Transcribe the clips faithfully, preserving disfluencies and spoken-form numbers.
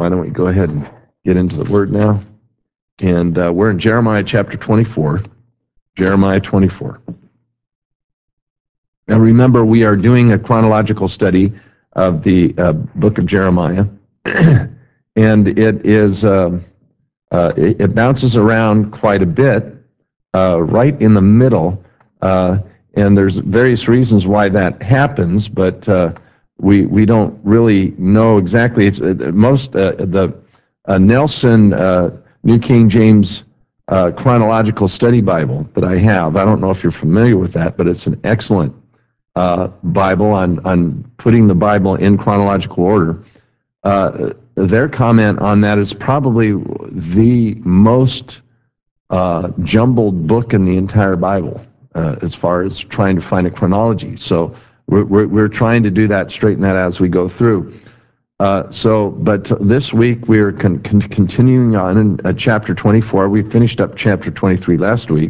why don't we go ahead and get into the Word now? And uh, we're in Jeremiah chapter twenty-four. Jeremiah twenty-four. Now remember, we are doing a chronological study of the uh, book of Jeremiah, and it is uh, uh, it, it bounces around quite a bit, uh, right in the middle, uh, and there's various reasons why that happens, but uh, we we don't really know exactly. It's uh, most uh, the uh, Nelson uh, New King James uh, Chronological Study Bible that I have. I don't know if you're familiar with that, but it's an excellent Uh, Bible on, on putting the Bible in chronological order. Uh, their comment on that is probably the most uh, jumbled book in the entire Bible uh, as far as trying to find a chronology. So we're, we're, we're trying to do that, straighten that as we go through. Uh, so, but this week we're con- con- continuing on in uh, chapter twenty-four. We finished up chapter twenty-three last week.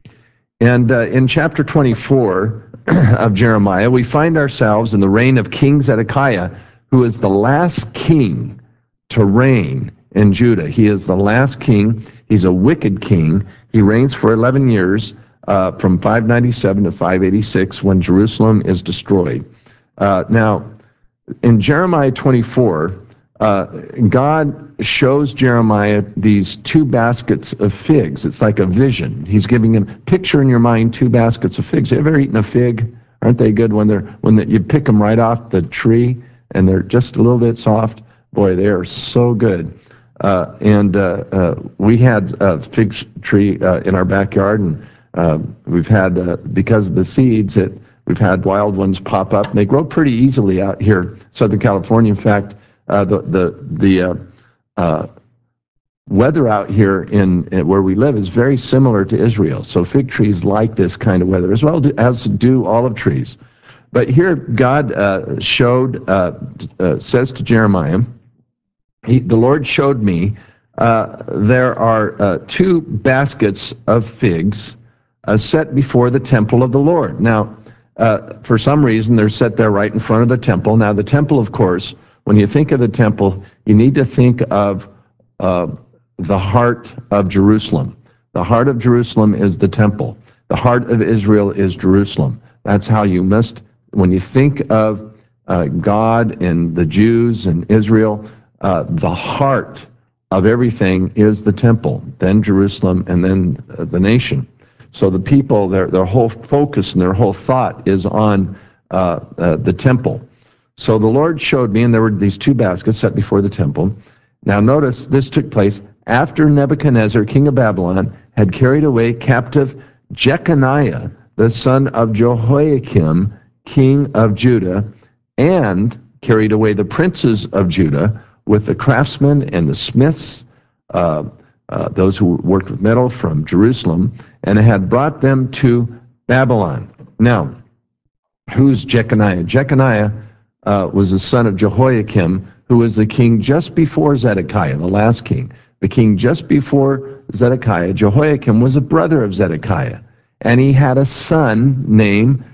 And uh, in chapter twenty-four of Jeremiah, we find ourselves in the reign of King Zedekiah, who is the last king to reign in Judah. He is the last king. He's a wicked king. He reigns for eleven years, uh, from five ninety-seven to five eighty-six, when Jerusalem is destroyed. Uh, now, in Jeremiah twenty-four, uh, God shows Jeremiah these two baskets of figs. It's like a vision. He's giving him, picture in your mind two baskets of figs. Have you ever eaten a fig? Aren't they good when they're when the, you pick them right off the tree and they're just a little bit soft? Boy, they are so good. Uh, and uh, uh, we had a fig tree uh, in our backyard, and uh, we've had, uh, because of the seeds, it, we've had wild ones pop up. They grow pretty easily out here, Southern California. In fact, uh, the the the uh, uh, weather out here in, in where we live is very similar to Israel. So fig trees like this kind of weather, as well as do olive trees. But here God uh, showed, uh, uh, says to Jeremiah, he, the Lord showed me uh, there are uh, two baskets of figs uh, set before the temple of the Lord. Now, uh, for some reason, they're set there right in front of the temple. Now, the temple, of course, when you think of the temple, you need to think of uh, the heart of Jerusalem. The heart of Jerusalem is the temple. The heart of Israel is Jerusalem. That's how you must, when you think of uh, God and the Jews and Israel, uh, the heart of everything is the temple, then Jerusalem, and then uh, the nation. So the people, their, their whole focus and their whole thought is on uh, uh, the temple. So the Lord showed me, and there were these two baskets set before the temple. Now notice, this took place after Nebuchadnezzar, king of Babylon, had carried away captive Jeconiah, the son of Jehoiakim, king of Judah, and carried away the princes of Judah with the craftsmen and the smiths, uh, uh, those who worked with metal, from Jerusalem, and had brought them to Babylon. Now, who's Jeconiah? Jeconiah uh, was the son of Jehoiakim, who was the king just before Zedekiah, the last king. The king just before Zedekiah, Jehoiakim, was a brother of Zedekiah, and he had a son named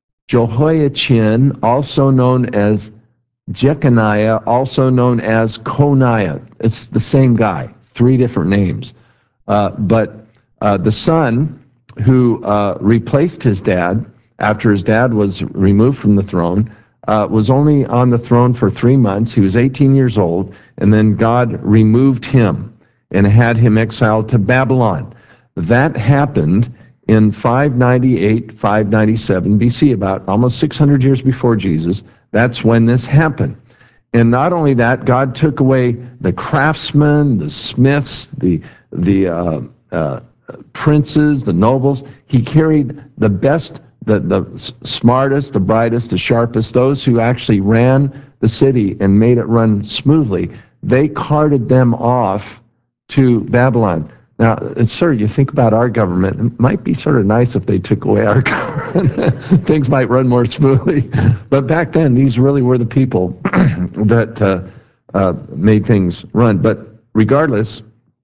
Jehoiachin, also known as Jeconiah, also known as Coniah. It's the same guy, three different names. Uh, but uh, the son who uh, replaced his dad after his dad was removed from the throne uh, was only on the throne for three months. He was eighteen years old, and then God removed him and had him exiled to Babylon. That happened in five ninety-eight, five ninety-seven B C, about almost six hundred years before Jesus. That's when this happened. And not only that, God took away the craftsmen, the smiths, the the uh, uh, princes, the nobles. He carried the best, the, the smartest, the brightest, the sharpest, those who actually ran the city and made it run smoothly. They carted them off to Babylon. Now, sir, you think about our government, it might be sort of nice if they took away our government. Things might run more smoothly. But back then, these really were the people that uh, uh, made things run. But regardless,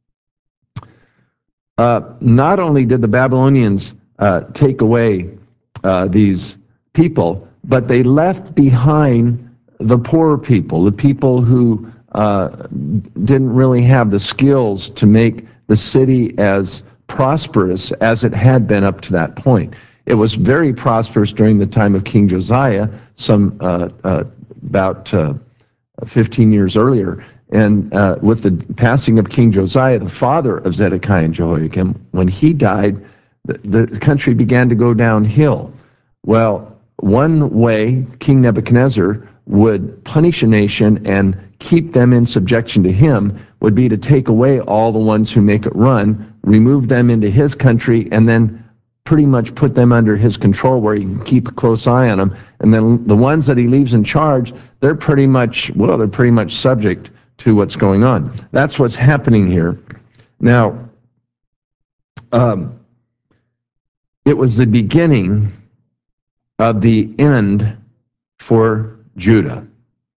uh, not only did the Babylonians uh, take away uh, these people, but they left behind the poorer people, the people who uh, didn't really have the skills to make the city as prosperous as it had been up to that point. It was very prosperous during the time of King Josiah, some uh, uh, about uh, fifteen years earlier. And uh, with the passing of King Josiah, the father of Zedekiah and Jehoiakim, when he died, the, the country began to go downhill. Well, one way King Nebuchadnezzar would punish a nation and keep them in subjection to him would be to take away all the ones who make it run, remove them into his country, and then pretty much put them under his control where he can keep a close eye on them. And then the ones that he leaves in charge, they're pretty much, well, they're pretty much subject to what's going on. That's what's happening here. Now, um, it was the beginning of the end for Judah.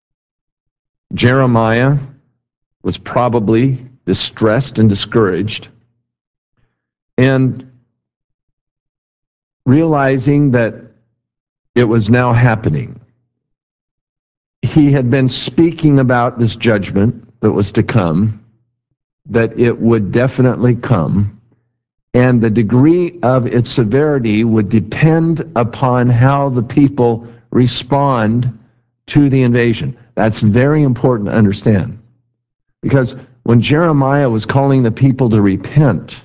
Jeremiah was probably distressed and discouraged, and realizing that it was now happening. He had been speaking about this judgment that was to come, that it would definitely come, and the degree of its severity would depend upon how the people respond to the invasion. That's very important to understand. Because when Jeremiah was calling the people to repent,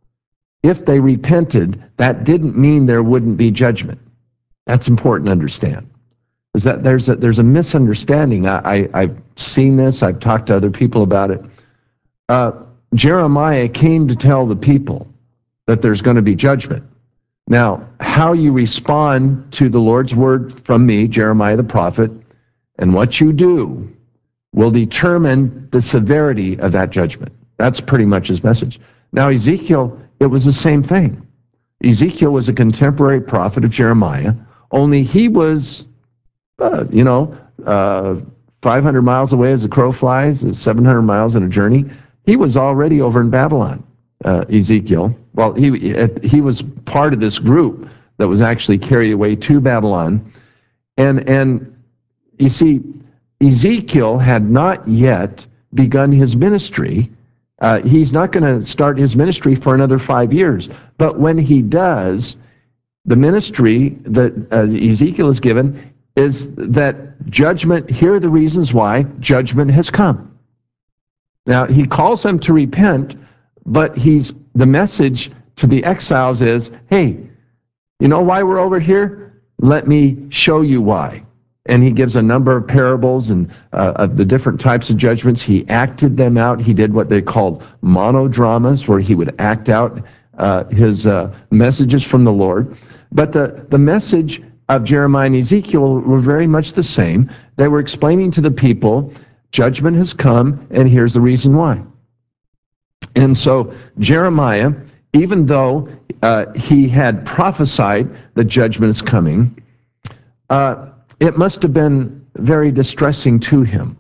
if they repented, that didn't mean there wouldn't be judgment. That's important to understand. Is that there's a, there's a misunderstanding. I, I, I've seen this. I've talked to other people about it. Uh, Jeremiah came to tell the people that there's going to be judgment. Now, how you respond to the Lord's word from me, Jeremiah the prophet, and what you do will determine the severity of that judgment. That's pretty much his message. Now, Ezekiel, it was the same thing. Ezekiel was a contemporary prophet of Jeremiah, only he was, uh, you know, uh, five hundred miles away as a crow flies, seven hundred miles in a journey. He was already over in Babylon, uh, Ezekiel. Well, he, he was part of this group that was actually carried away to Babylon. And, and you see, Ezekiel had not yet begun his ministry. Uh, he's not going to start his ministry for another five years. But when he does, the ministry that uh, Ezekiel is given is that judgment, here are the reasons why judgment has come. Now, he calls them to repent, but he's the message to the exiles is, hey, you know why we're over here? Let me show you why. And he gives a number of parables and uh, of the different types of judgments. He acted them out. He did what they called monodramas, where he would act out uh, his uh, messages from the Lord. But the, the message of Jeremiah and Ezekiel were very much the same. They were explaining to the people, judgment has come, and here's the reason why. And so Jeremiah, even though uh, he had prophesied the judgment is coming, uh, it must have been very distressing to him.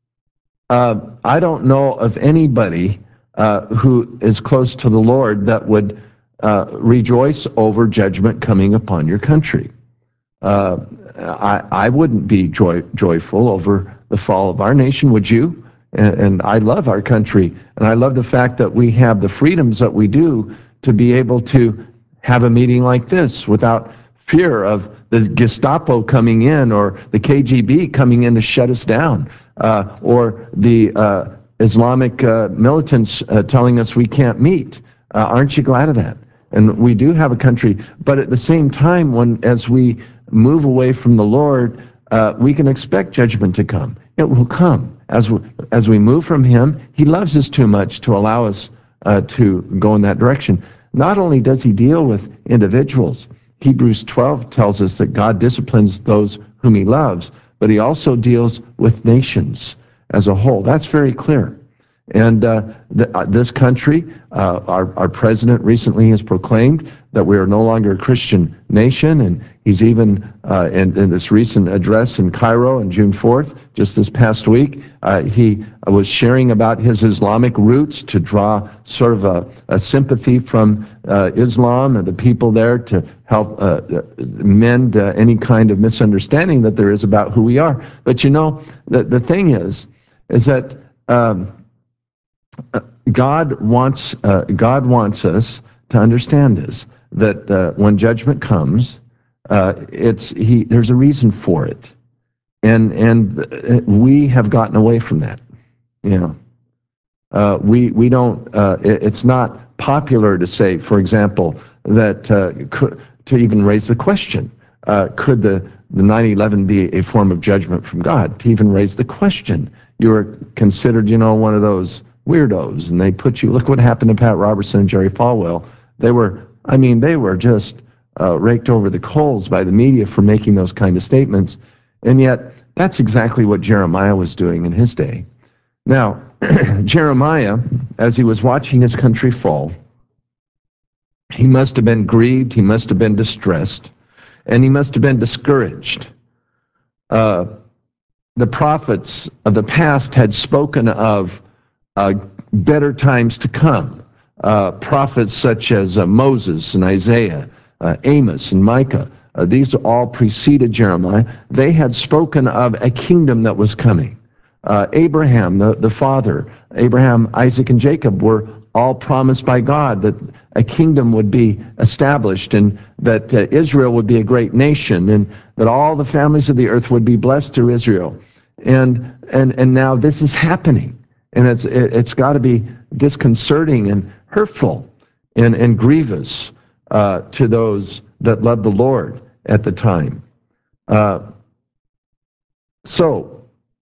Uh, I don't know of anybody uh, who is close to the Lord that would uh, rejoice over judgment coming upon your country. Uh, I, I wouldn't be joy, joyful over the fall of our nation, would you? And, and I love our country, and I love the fact that we have the freedoms that we do to be able to have a meeting like this without fear of the Gestapo coming in or the K G B coming in to shut us down, uh, or the uh, Islamic uh, militants uh, telling us we can't meet. Uh, aren't you glad of that? And we do have a country, but at the same time, when as we move away from the Lord, uh, we can expect judgment to come. It will come. As we, as we move from Him, He loves us too much to allow us uh, to go in that direction. Not only does He deal with individuals, Hebrews twelve tells us that God disciplines those whom He loves, but He also deals with nations as a whole. That's very clear. And uh, the, uh, this country, uh, our, our president recently has proclaimed that we are no longer a Christian nation, and he's even, uh, in, in this recent address in Cairo on June fourth, just this past week, uh, he was sharing about his Islamic roots to draw sort of a, a sympathy from uh, Islam and the people there to help uh, mend uh, any kind of misunderstanding that there is about who we are. But you know, the, the thing is, is that um, God wants uh, God wants us to understand this, that uh, when judgment comes, uh, it's he. There's a reason for it, and and we have gotten away from that. You know, uh, we we don't. Uh, it, it's not popular to say, for example, that uh, could, to even raise the question: uh, could the the nine eleven be a form of judgment from God? To even raise the question, you were considered, you know, one of those weirdos, and they put you. Look what happened to Pat Robertson and Jerry Falwell. They were, I mean, they were just uh, raked over the coals by the media for making those kind of statements, and yet that's exactly what Jeremiah was doing in his day. Now, Jeremiah, as he was watching his country fall, he must have been grieved, he must have been distressed, and he must have been discouraged. Uh, the prophets of the past had spoken of uh, better times to come. Uh, prophets such as uh, Moses and Isaiah, uh, Amos and Micah, uh, these all preceded Jeremiah. They had spoken of a kingdom that was coming. Uh, Abraham, the, the father, Abraham, Isaac, and Jacob were all promised by God that a kingdom would be established and that uh, Israel would be a great nation and that all the families of the earth would be blessed through Israel. And and and now this is happening, and it's it, it's got to be disconcerting and hurtful and, and grievous uh, to those that love the Lord at the time. Uh, so,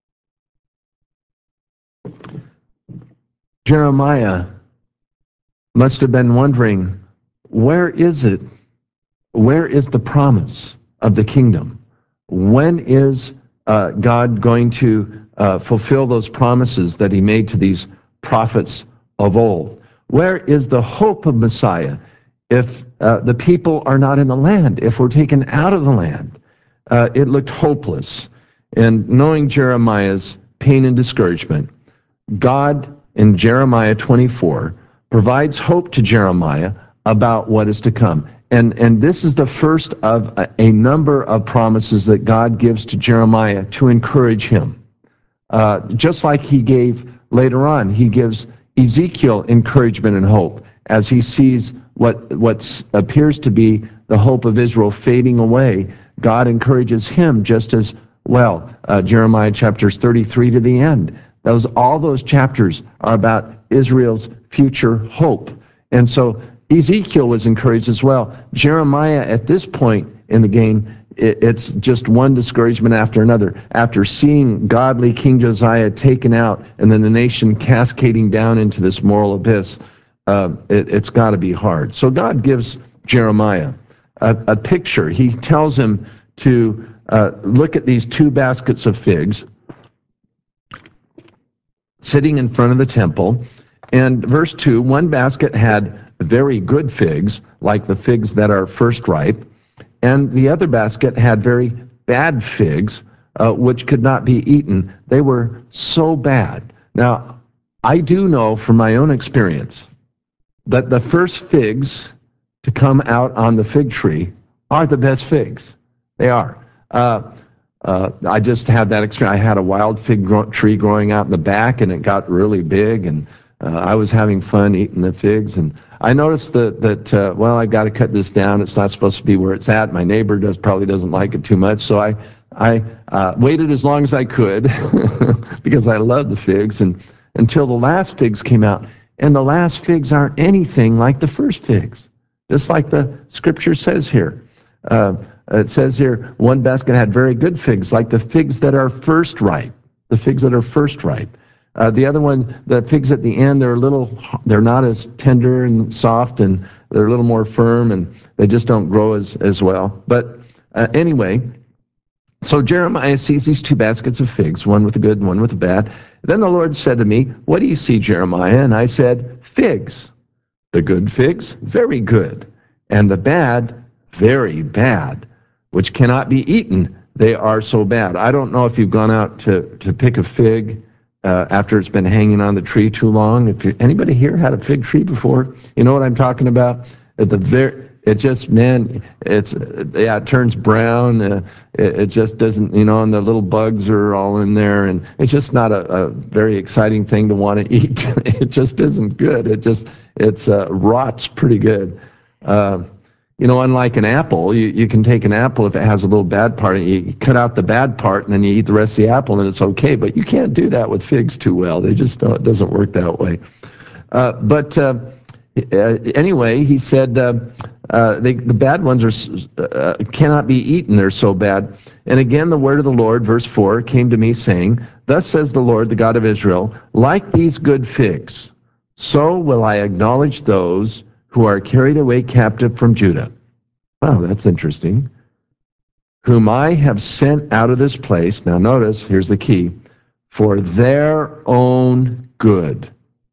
Jeremiah must have been wondering, where is it? Where is the promise of the kingdom? When is uh, God going to uh, fulfill those promises that he made to these prophets of old? Where is the hope of Messiah if uh, the people are not in the land, if we're taken out of the land? Uh, it looked hopeless. And knowing Jeremiah's pain and discouragement, God in Jeremiah twenty-four provides hope to Jeremiah about what is to come. And, and this is the first of a, a number of promises that God gives to Jeremiah to encourage him. Uh, just like he gave later on, he gives Ezekiel encouragement and hope as he sees what, what appears to be the hope of Israel fading away. God encourages him just as well. Uh, Jeremiah chapters thirty-three to the end. Those, all those chapters are about Israel's future hope. And so Ezekiel was encouraged as well. Jeremiah, at this point in the game, it, it's just one discouragement after another. After seeing godly King Josiah taken out and then the nation cascading down into this moral abyss, uh, it, it's got to be hard. So God gives Jeremiah a, a picture. He tells him to uh, look at these two baskets of figs sitting in front of the temple. And verse two, one basket had very good figs, like the figs that are first ripe, and the other basket had very bad figs, uh, which could not be eaten. They were so bad. Now, I do know from my own experience that the first figs to come out on the fig tree are the best figs. They are. Uh, Uh, I just had that experience. I had a wild fig gro- tree growing out in the back, and it got really big, and uh, I was having fun eating the figs. And I noticed that, that uh, well, I got to cut this down. It's not supposed to be where it's at. My neighbor does probably doesn't like it too much, so I I uh, waited as long as I could because I love the figs, and until the last figs came out. And the last figs aren't anything like the first figs, just like the scripture says here. Uh, it says here, one basket had very good figs, like the figs that are first ripe, the figs that are first ripe. Uh, the other one, the figs at the end, they're a little, they're not as tender and soft, and they're a little more firm, and they just don't grow as, as well. But uh, anyway, so Jeremiah sees these two baskets of figs, one with the good and one with the bad. Then the Lord said to me, "What do you see, Jeremiah?" And I said, "Figs. The good figs, very good, and the bad, very bad, which cannot be eaten. They are so bad." I don't know if you've gone out to, to pick a fig uh, after it's been hanging on the tree too long. If you, anybody here had a fig tree before? You know what I'm talking about? At the very, It just, man, it's, yeah, it turns brown. Uh, it, it just doesn't, you know, and the little bugs are all in there. And it's just not a, a very exciting thing to want to eat. It just isn't good. It just, it's uh, rots pretty good. Uh, you know, unlike an apple, you, you can take an apple if it has a little bad part, you cut out the bad part and then you eat the rest of the apple and it's okay. But you can't do that with figs too well. They just don't, it doesn't work that way. Uh, but uh, uh, anyway, he said, uh, Uh, they, the bad ones are uh, cannot be eaten, they're so bad. And again, the word of the Lord, verse four, came to me saying, Thus says the Lord, the God of Israel, like these good figs, so will I acknowledge those who are carried away captive from Judah. Wow, that's interesting. Whom I have sent out of this place, now notice, here's the key, for their own good,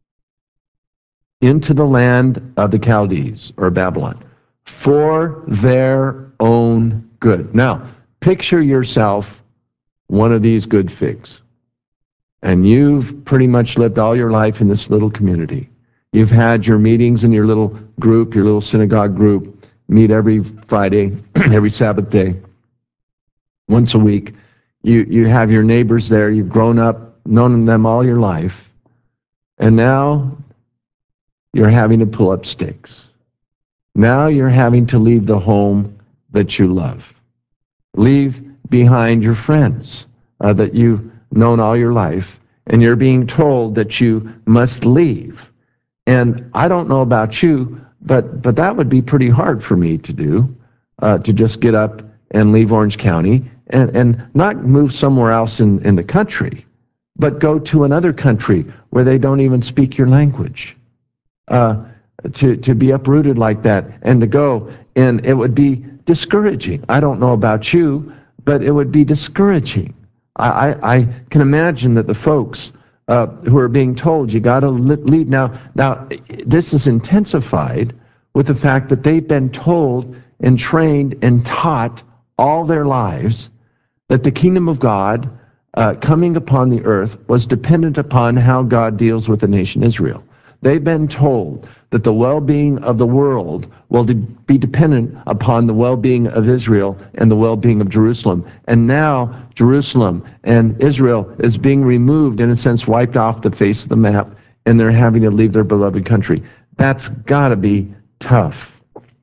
into the land of the Chaldees, or Babylon, for their own good. Now, picture yourself one of these good figs, and you've pretty much lived all your life in this little community. You've had your meetings in your little group, your little synagogue group, meet every Friday, every Sabbath day, once a week. You, you have your neighbors there. You've grown up, known them all your life, and now you're having to pull up stakes. Now you're having to leave the home that you love. Leave behind your friends uh, that you've known all your life, and you're being told that you must leave. And I don't know about you, but, but that would be pretty hard for me to do, uh, to just get up and leave Orange County and, and not move somewhere else in, in the country, but go to another country where they don't even speak your language. Uh, to, to be uprooted like that and to go, and it would be discouraging. I don't know about you, but it would be discouraging. I, I, I can imagine that the folks uh, who are being told, you got to leave. Now, now, this is intensified with the fact that they've been told and trained and taught all their lives that the kingdom of God uh, coming upon the earth was dependent upon how God deals with the nation Israel. They've been told that the well-being of the world will de- be dependent upon the well-being of Israel and the well-being of Jerusalem. And now Jerusalem and Israel is being removed, in a sense, wiped off the face of the map, and they're having to leave their beloved country. That's got to be tough.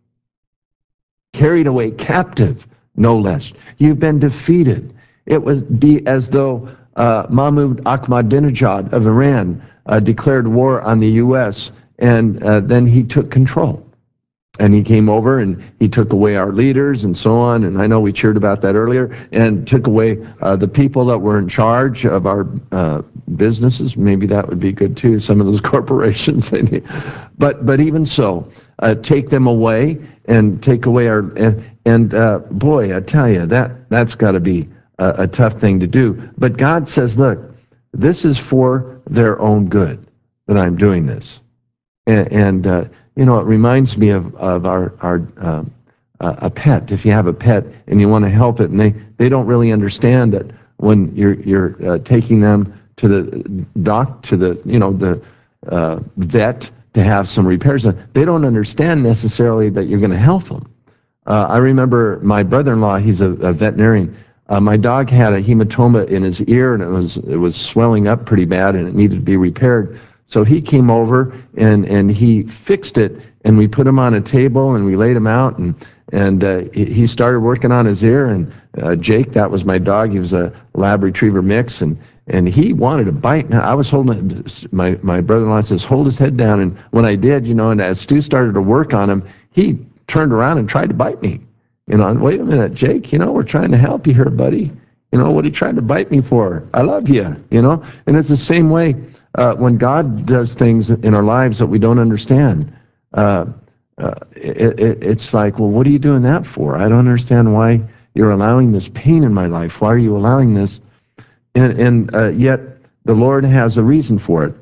Carried away captive, no less. You've been defeated. It would be as though uh, Mahmoud Ahmadinejad of Iran uh, declared war on the U S, and uh, then he took control. And he came over and he took away our leaders and so on. And I know we cheered about that earlier, and took away uh, the people that were in charge of our uh, businesses. Maybe that would be good too, some of those corporations. but but even so, uh, take them away and take away our, and, and uh, boy, I tell you, that, that's got to be a, a tough thing to do. But God says, look, this is for their own good that I'm doing this. And, and uh, you know, it reminds me of, of our, our uh, a pet. If you have a pet and you want to help it, and they, they don't really understand that when you're, you're uh, taking them to the doc, to the, you know, the uh, vet to have some repairs done, they don't understand necessarily that you're going to help them. Uh, I remember my brother-in-law, he's a, a veterinarian. Uh, my dog had a hematoma in his ear, and it was it was swelling up pretty bad, and it needed to be repaired. So he came over and and he fixed it, and we put him on a table and we laid him out, and and uh, he started working on his ear. And uh, Jake, that was my dog. He was a lab retriever mix, and and he wanted to bite. Now I was holding my my brother-in-law says, hold his head down, and when I did, you know, and as Stu started to work on him, he turned around and tried to bite me. You know, and wait a minute, Jake, you know, we're trying to help you here, buddy. You know, what are you trying to bite me for? I love you, you know? And it's the same way uh, when God does things in our lives that we don't understand. Uh, uh, it, it, it's like, well, what are you doing that for? I don't understand why you're allowing this pain in my life. Why are you allowing this? And, and uh, yet the Lord has a reason for it.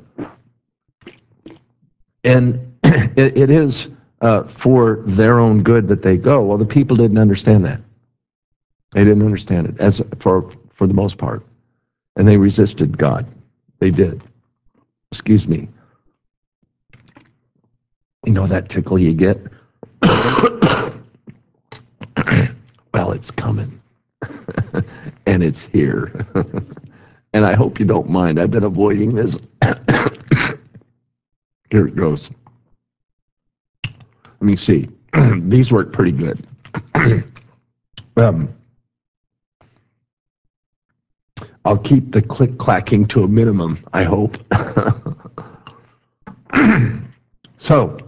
And it, it is uh, for their own good that they go. Well, the people didn't understand that. They didn't understand it, as for for the most part, and they resisted God. They did. Excuse me. You know that tickle you get it's coming. And it's here. And I hope you don't mind. I've been avoiding this. Here it goes. Let me see. These work pretty good. um, I'll keep the click clacking to a minimum, I hope. So,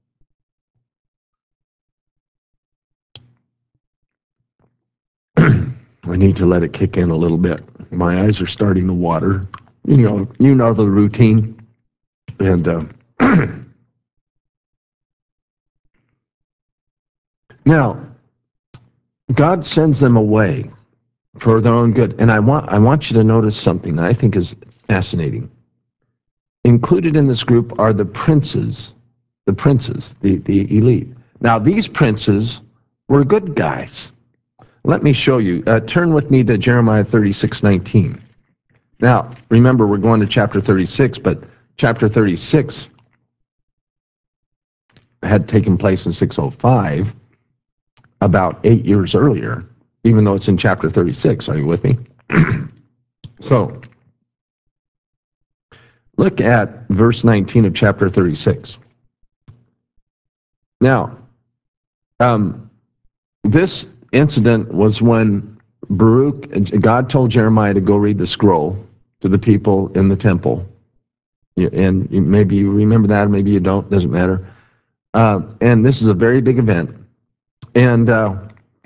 I need to let it kick in a little bit. My eyes are starting to water. You know, you know the routine. And uh, now, God sends them away for their own good. And I want I want you to notice something that I think is fascinating. Included in this group are the princes, the princes, the, the elite. Now, these princes were good guys. Let me show you. Uh, turn with me to Jeremiah thirty-six nineteen. Now, remember, we're going to chapter thirty-six, but chapter thirty-six had taken place in six oh five, about eight years earlier, even though it's in chapter thirty-six. Are you with me? So, look at verse nineteen of chapter thirty-six. Now, um, this incident was when Baruch, God told Jeremiah to go read the scroll to the people in the temple. And maybe you remember that, maybe you don't, doesn't matter. Uh, and this is a very big event. And uh,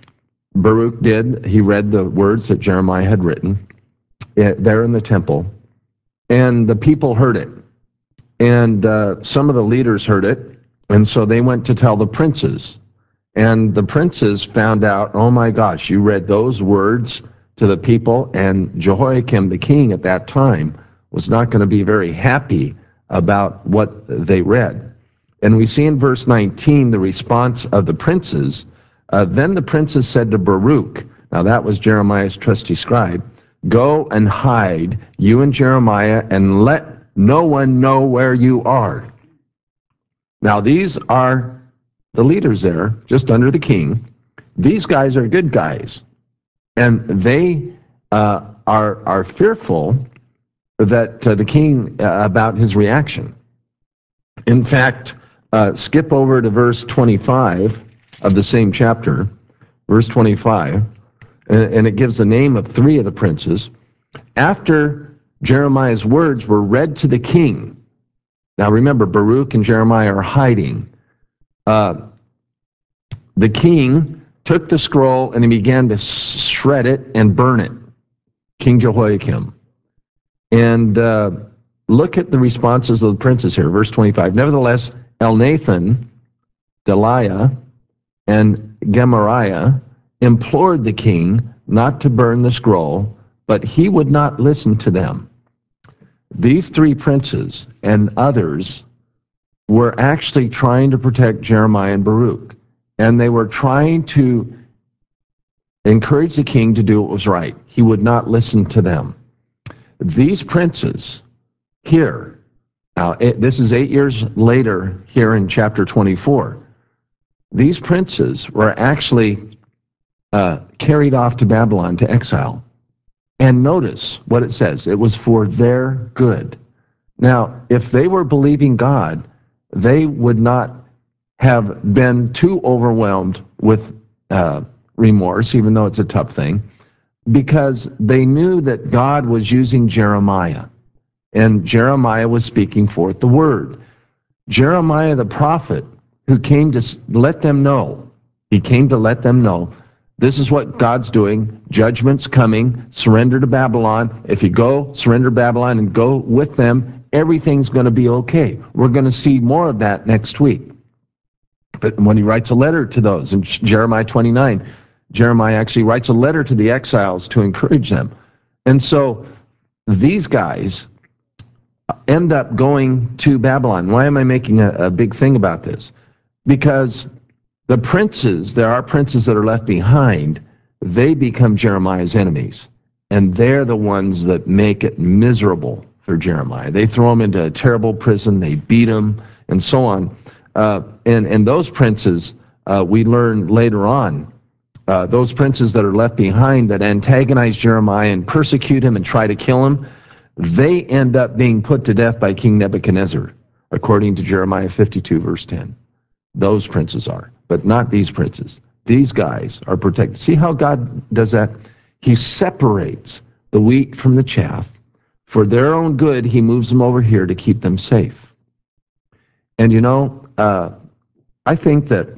Baruch did, he read the words that Jeremiah had written there in the temple. And the people heard it. And uh, some of the leaders heard it. And so they went to tell the princes. And the princes found out, oh my gosh, you read those words to the people, and Jehoiakim, the king at that time, was not going to be very happy about what they read. And we see in verse nineteen the response of the princes. Uh, then the princes said to Baruch, now that was Jeremiah's trusty scribe, go and hide, you and Jeremiah, and let no one know where you are. Now these are the leaders there, just under the king. These guys are good guys, and they uh, are are fearful that uh, the king uh, about his reaction. In fact, uh, skip over to verse twenty-five of the same chapter, verse twenty-five, and, and it gives the name of three of the princes. After Jeremiah's words were read to the king. Now remember, Baruch and Jeremiah are hiding. Uh, the king took the scroll and he began to shred it and burn it, King Jehoiakim. And uh, look at the responses of the princes here, verse twenty-five. Nevertheless, Elnathan, Delaiah, and Gemariah implored the king not to burn the scroll, but he would not listen to them. These three princes and others were actually trying to protect Jeremiah and Baruch. And they were trying to encourage the king to do what was right. He would not listen to them. These princes here, now it, this is eight years later here in chapter twenty-four, these princes were actually uh, carried off to Babylon to exile. And notice what it says. It was for their good. Now, if they were believing God, they would not have been too overwhelmed with uh, remorse, even though it's a tough thing, because they knew that God was using Jeremiah, and Jeremiah was speaking forth the word. Jeremiah the prophet, who came to let them know, he came to let them know, this is what God's doing, judgment's coming, surrender to Babylon. If you go, surrender to Babylon and go with them, everything's going to be okay. We're going to see more of that next week. But when he writes a letter to those, in Jeremiah twenty-nine, Jeremiah actually writes a letter to the exiles to encourage them. And so these guys end up going to Babylon. Why am I making a, a big thing about this? Because the princes, there are princes that are left behind, they become Jeremiah's enemies. And they're the ones that make it miserable for Jeremiah. They throw him into a terrible prison, they beat him, and so on. Uh, and, and those princes, uh, we learn later on uh, those princes that are left behind that antagonize Jeremiah and persecute him and try to kill him, they end up being put to death by King Nebuchadnezzar, according to Jeremiah fifty-two, verse ten. Those princes are, but not these princes. These guys are protected. See how God does that? He separates the wheat from the chaff. For their own good, he moves them over here to keep them safe. And you know, uh, I think that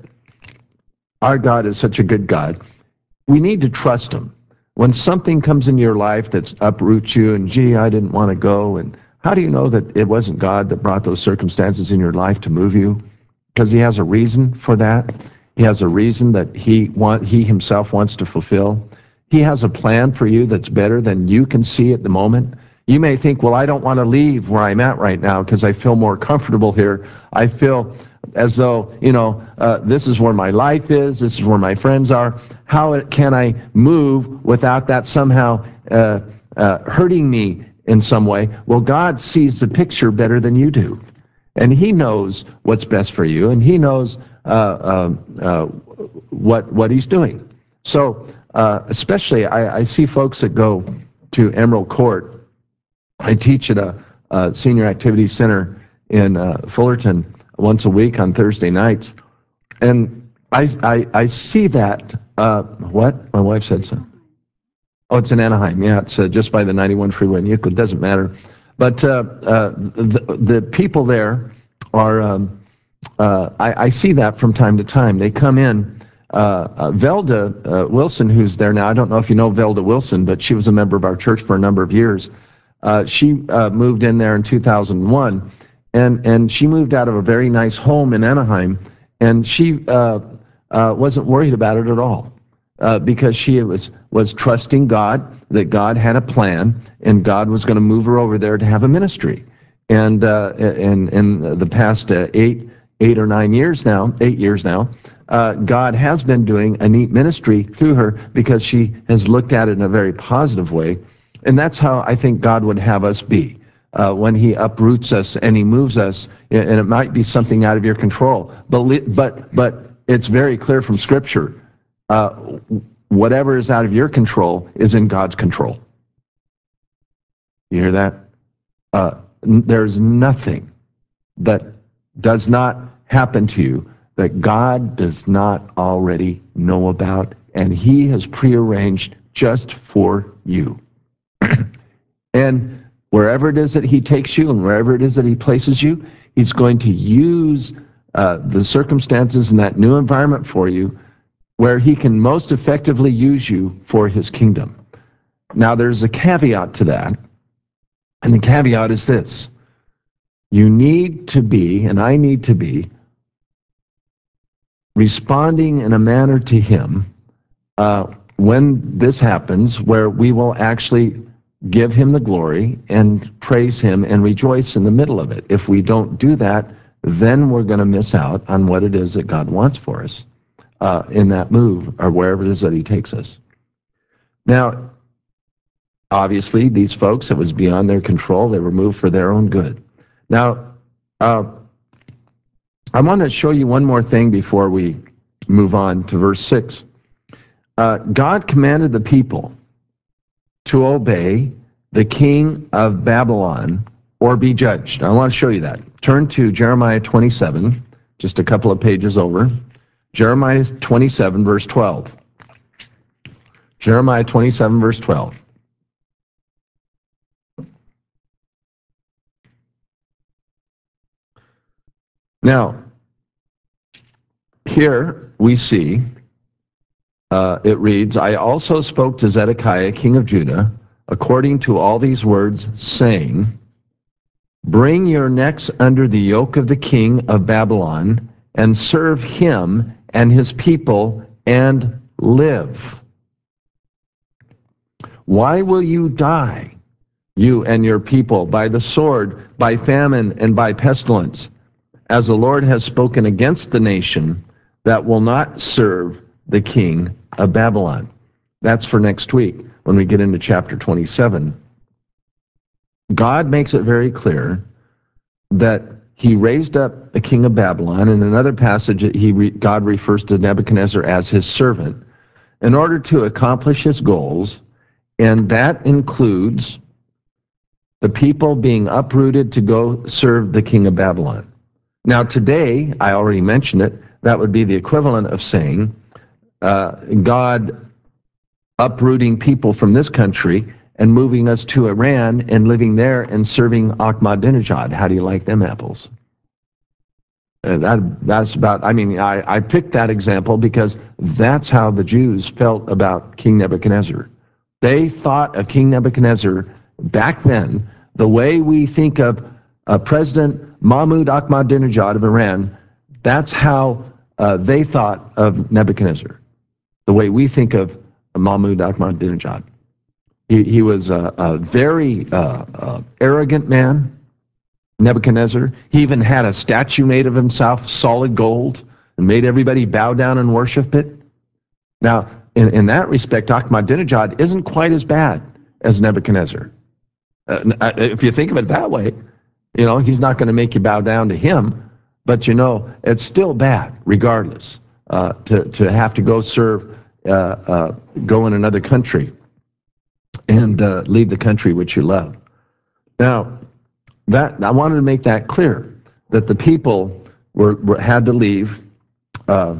our God is such a good God. We need to trust him. When something comes into your life that uproots you, and gee, I didn't want to go, and how do you know that it wasn't God that brought those circumstances in your life to move you? Because he has a reason for that. He has a reason that he want, he himself wants to fulfill. He has a plan for you that's better than you can see at the moment. You may think, well, I don't want to leave where I'm at right now because I feel more comfortable here. I feel as though, you know, uh, this is where my life is, this is where my friends are. How it, can I move without that somehow uh, uh, hurting me in some way? Well, God sees the picture better than you do. And he knows what's best for you, and he knows uh, uh, uh, what what he's doing. So, uh, especially, I, I see folks that go to Emerald Court. I teach at a, a senior activity center in uh, Fullerton once a week on Thursday nights, and I I, I see that. Uh, what? My wife said so. Oh, it's in Anaheim. Yeah, it's uh, just by the ninety-one freeway in Euclid. Doesn't matter. But uh, uh, the, the people there are, um, uh, I, I see that from time to time. They come in. Uh, uh, Velda uh, Wilson, who's there now, I don't know if you know Velda Wilson, but she was a member of our church for a number of years. Uh, she uh, moved in there in two thousand one, and, and she moved out of a very nice home in Anaheim, and she uh, uh, wasn't worried about it at all. Uh, because she was, was trusting God, that God had a plan, and God was going to move her over there to have a ministry. And uh, in, in the past uh, eight, eight or nine years now, eight years now, uh, God has been doing a neat ministry through her because she has looked at it in a very positive way. And that's how I think God would have us be. Uh, when he uproots us and he moves us, and it might be something out of your control, but, but, but it's very clear from Scripture. Uh, whatever is out of your control is in God's control. You hear that? Uh, n- there's nothing that does not happen to you that God does not already know about, and he has prearranged just for you. And wherever it is that he takes you and wherever it is that he places you, he's going to use uh, the circumstances in that new environment for you, where he can most effectively use you for his kingdom. Now, there's a caveat to that, and the caveat is this. You need to be, and I need to be, responding in a manner to him uh, when this happens, where we will actually give him the glory and praise him and rejoice in the middle of it. If we don't do that, then we're going to miss out on what it is that God wants for us. Uh, in that move, or wherever it is that he takes us. Now, obviously, these folks, it was beyond their control. They were moved for their own good. Now, uh, I want to show you one more thing before we move on to verse six. Uh, God commanded the people to obey the king of Babylon or be judged. I want to show you that. Turn to Jeremiah twenty-seven, just a couple of pages over. Jeremiah twenty-seven, verse twelve. Jeremiah twenty-seven, verse twelve. Now, here we see, uh, it reads, I also spoke to Zedekiah, king of Judah, according to all these words, saying, bring your necks under the yoke of the king of Babylon, and serve him and his people, and live. Why will you die, you and your people, by the sword, by famine, and by pestilence, as the Lord has spoken against the nation that will not serve the king of Babylon? That's for next week when we get into chapter twenty-seven. God makes it very clear that he raised up the king of Babylon. In another passage, he re, God refers to Nebuchadnezzar as his servant. in order to accomplish his goals, and that includes the people being uprooted to go serve the king of Babylon. Now today, I already mentioned it, that would be the equivalent of saying uh, God uprooting people from this country and moving us to Iran and living there and serving Ahmadinejad. How do you like them apples? Uh, that, that's about, I mean, I, I picked that example because that's how the Jews felt about King Nebuchadnezzar. They thought of King Nebuchadnezzar back then the way we think of uh, President Mahmoud Ahmadinejad of Iran. That's how uh, they thought of Nebuchadnezzar, the way we think of Mahmoud Ahmadinejad. He, he was a, a very uh, uh, arrogant man, Nebuchadnezzar. He even had a statue made of himself, solid gold, and made everybody bow down and worship it. Now, in, in that respect, Ahmadinejad isn't quite as bad as Nebuchadnezzar. Uh, if you think of it that way, you know, he's not going to make you bow down to him, but you know, it's still bad, regardless, uh, to, to have to go serve, uh, uh, go in another country and uh, leave the country which you love. Now, that I wanted to make that clear, that the people were, were had to leave uh,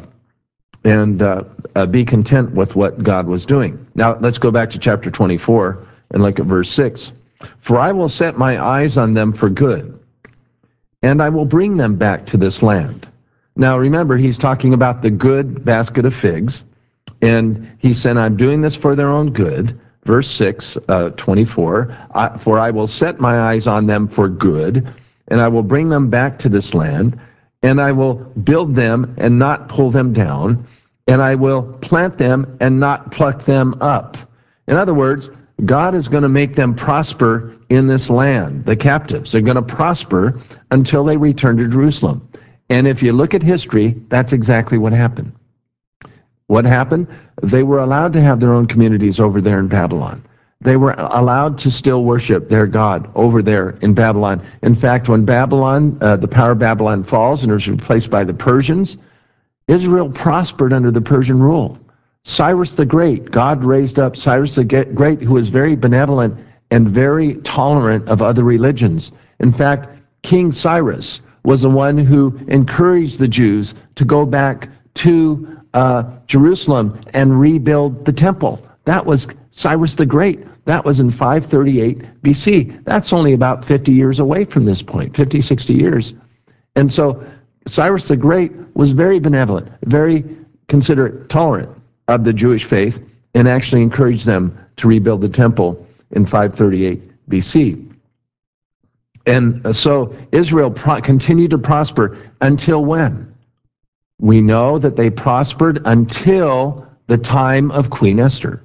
and uh, uh, be content with what God was doing. Now, let's go back to chapter twenty-four and look at verse six. For I will set my eyes on them for good, and I will bring them back to this land. Now, remember, he's talking about the good basket of figs, and he said, I'm doing this for their own good. Verse six, uh, twenty-four, I, for I will set my eyes on them for good, and I will bring them back to this land, and I will build them and not pull them down, and I will plant them and not pluck them up. In other words, God is going to make them prosper in this land, the captives. They're going to prosper until they return to Jerusalem. And if you look at history, that's exactly what happened. What happened? They were allowed to have their own communities over there in Babylon. They were allowed to still worship their God over there in Babylon. In fact, when Babylon, uh, the power of Babylon falls and is replaced by the Persians, Israel prospered under the Persian rule. Cyrus the Great, God raised up Cyrus the Great, who was very benevolent and very tolerant of other religions. In fact, King Cyrus was the one who encouraged the Jews to go back to uh, Jerusalem and rebuild the temple. That was Cyrus the Great. That was in five thirty-eight B C. That's only about fifty years away from this point, fifty, sixty years. And so Cyrus the Great was very benevolent, very considerate, tolerant of the Jewish faith, and actually encouraged them to rebuild the temple in five thirty-eight B C. And so Israel pro- continued to prosper until when? We know that they prospered until the time of Queen Esther.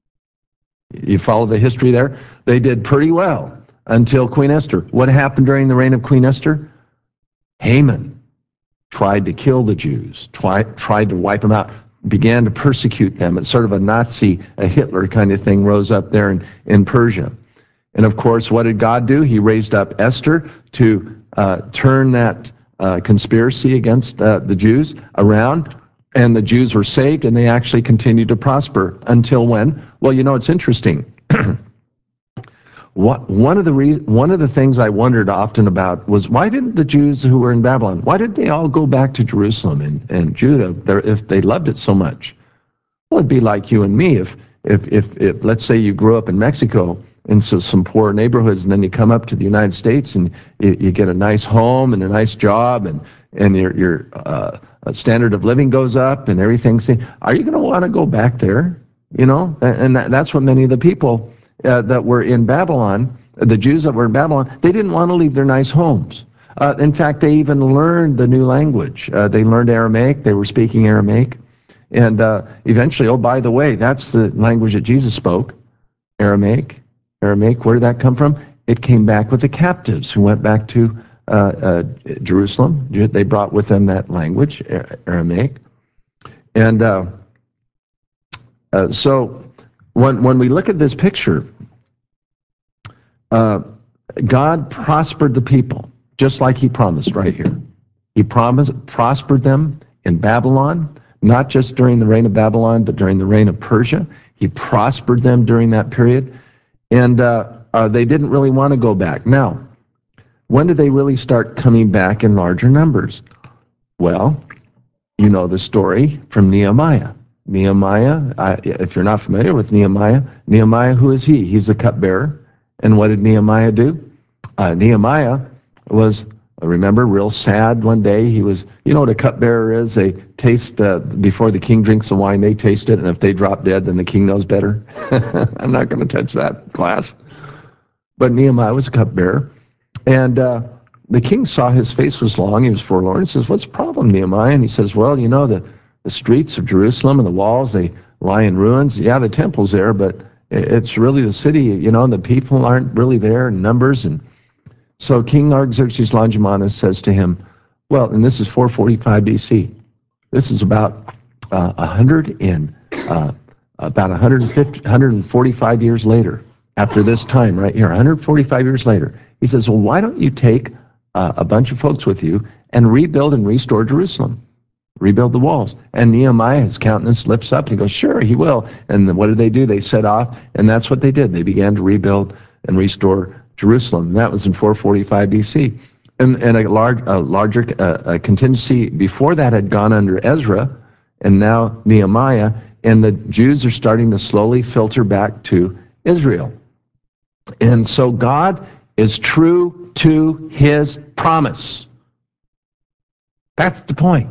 You follow the history there? They did pretty well until Queen Esther. What happened during the reign of Queen Esther? Haman tried to kill the Jews, tried, tried to wipe them out, began to persecute them. It's sort of a Nazi, a Hitler kind of thing rose up there in, in Persia. And of course, what did God do? He raised up Esther to uh, turn that uh, conspiracy against uh, the Jews around, and the Jews were saved, and they actually continued to prosper until when? Well, you know, it's interesting. What, one of the re- one of the things I wondered often about was, why didn't the Jews who were in Babylon, why did they all go back to Jerusalem and, and Judah if they loved it so much? Well, it'd be like you and me if, if, if, if let's say you grew up in Mexico in so some poor neighborhoods, and then you come up to the United States and you, you get a nice home and a nice job, and, and your, your uh, standard of living goes up and everything's, are you going to want to go back there? You know, and, and that, that's what many of the people Uh, that were in Babylon, the Jews that were in Babylon, they didn't want to leave their nice homes. Uh, in fact, they even learned the new language. Uh, they learned Aramaic. They were speaking Aramaic. And uh, eventually, oh, by the way, that's the language that Jesus spoke, Aramaic. Aramaic, where did that come from? It came back with the captives who went back to uh, uh, Jerusalem. They brought with them that language, Aramaic. And uh, uh, so, When, when we look at this picture, uh, God prospered the people, just like he promised right here. He promised, prospered them in Babylon, not just during the reign of Babylon, but during the reign of Persia. He prospered them during that period, and uh, uh, they didn't really want to go back. Now, when did they really start coming back in larger numbers? Well, you know the story from Nehemiah. Nehemiah, I, if you're not familiar with Nehemiah, Nehemiah, who is he? He's the cupbearer. And what did Nehemiah do? Uh, Nehemiah was, remember, real sad one day. He was, you know what a cupbearer is? They taste, uh, before the king drinks the wine, they taste it, and if they drop dead, then the king knows better. I'm not going to touch that class. But Nehemiah was a cupbearer. And uh, the king saw his face was long, he was forlorn. He says, what's the problem, Nehemiah? And he says, well, you know, the, the streets of Jerusalem and the walls, they lie in ruins. Yeah, the temple's there, but it's really the city, you know, and the people aren't really there in numbers. And so King Artaxerxes Longimanus says to him, well, and this is four forty-five B C. This is about uh, one hundred and uh, about one hundred fifty, one hundred forty-five years later. After this time right here, one hundred forty-five years later, he says, well, why don't you take uh, a bunch of folks with you and rebuild and restore Jerusalem? Rebuild the walls. And Nehemiah, his countenance lifts up, and he goes, sure, he will. And then what did they do? They set off, and that's what they did. They began to rebuild and restore Jerusalem. And that was in four forty-five B C. And, and a, large, a larger uh, a contingency before that had gone under Ezra, and now Nehemiah, and the Jews are starting to slowly filter back to Israel. And so God is true to his promise. That's the point.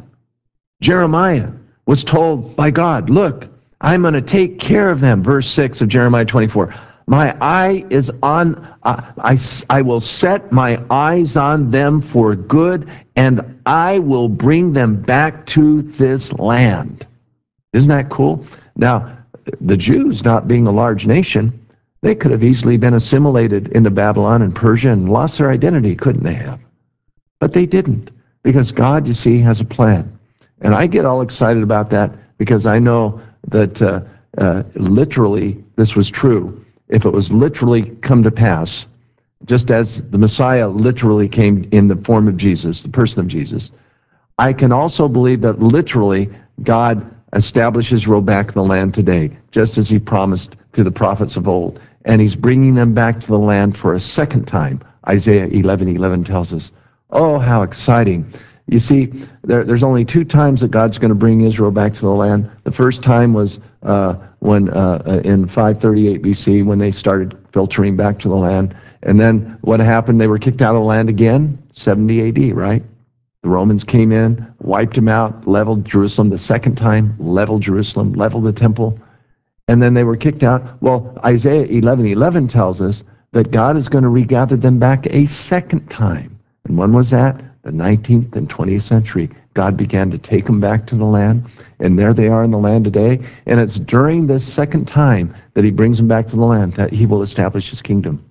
Jeremiah was told by God, look, I'm going to take care of them. Verse six of Jeremiah twenty-four. My eye is on, uh, I, I will set my eyes on them for good, and I will bring them back to this land. Isn't that cool? Now, the Jews, not being a large nation, they could have easily been assimilated into Babylon and Persia and lost their identity, couldn't they have? But they didn't, because God, you see, has a plan. And I get all excited about that because I know that uh, uh, literally this was true. If it was literally come to pass, just as the Messiah literally came in the form of Jesus, the person of Jesus, I can also believe that literally God established Israel back in the land today, just as he promised to the prophets of old. And he's bringing them back to the land for a second time. Isaiah eleven eleven tells us. Oh, how exciting. You see, there, there's only two times that God's going to bring Israel back to the land. The first time was uh, when uh, in five thirty-eight B C, when they started filtering back to the land. And then what happened? They were kicked out of the land again, seventy A D, right? The Romans came in, wiped them out, leveled Jerusalem the second time, leveled Jerusalem, leveled the temple, and then they were kicked out. Well, Isaiah eleven eleven tells us that God is going to regather them back a second time. And when was that? The nineteenth and twentieth century. God began to take them back to the land, and there they are in the land today. And it's during this second time that he brings them back to the land that he will establish his kingdom.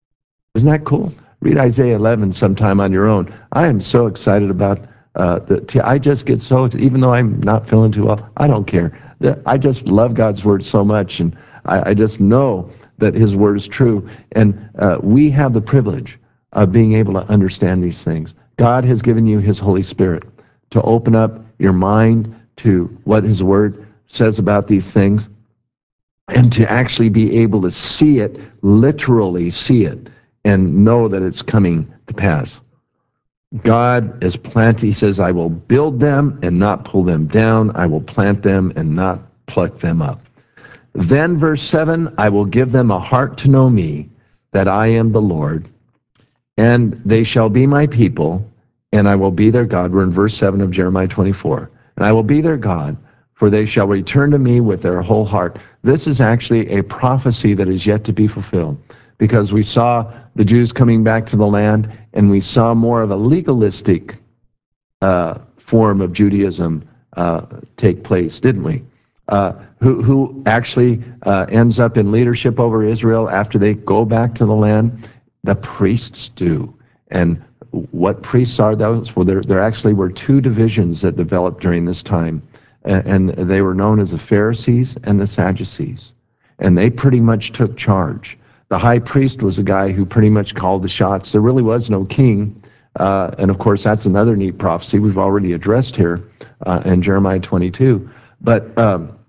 Isn't that cool? Read Isaiah eleven sometime on your own. I am so excited about uh, the. I just get so, even though I'm not feeling too well, I don't care. I just love God's word so much, and I, I just know that his word is true. And uh, we have the privilege of being able to understand these things. God has given you his Holy Spirit to open up your mind to what his word says about these things, and to actually be able to see it, literally see it, and know that it's coming to pass. God is planting. He says, I will build them and not pull them down. I will plant them and not pluck them up. Then, verse seven, I will give them a heart to know me, that I am the Lord, and they shall be my people, and I will be their God. We're in verse seven of Jeremiah twenty-four. And I will be their God, for they shall return to me with their whole heart. This is actually a prophecy that is yet to be fulfilled, because we saw the Jews coming back to the land, and we saw more of a legalistic uh, form of Judaism uh, take place, didn't we? Uh, who, who actually uh, ends up in leadership over Israel after they go back to the land? The priests do. And what priests are those? Well, there, there actually were two divisions that developed during this time, and, and they were known as the Pharisees and the Sadducees. And they pretty much took charge. The high priest was a guy who pretty much called the shots. There really was no king. Uh, and of course, that's another neat prophecy we've already addressed here uh, in Jeremiah twenty-two. But um,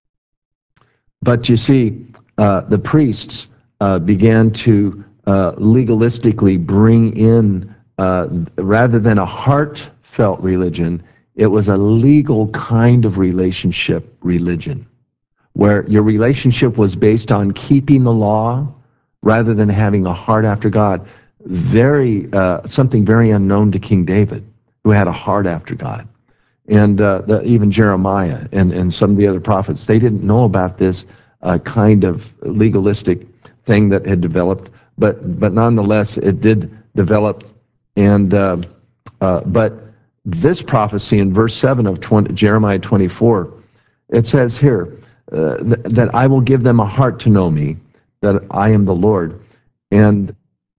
but you see, uh, the priests uh, began to uh, legalistically bring in, uh, rather than a heartfelt religion, it was a legal kind of relationship religion, where your relationship was based on keeping the law rather than having a heart after God. Very uh, something very unknown to King David, who had a heart after God. And uh, the, even Jeremiah and, and some of the other prophets, they didn't know about this uh, kind of legalistic thing that had developed, but but nonetheless, it did develop. And uh, uh, but this prophecy in verse seven of twenty, Jeremiah twenty-four, it says here uh, th- that I will give them a heart to know me, that I am the Lord. And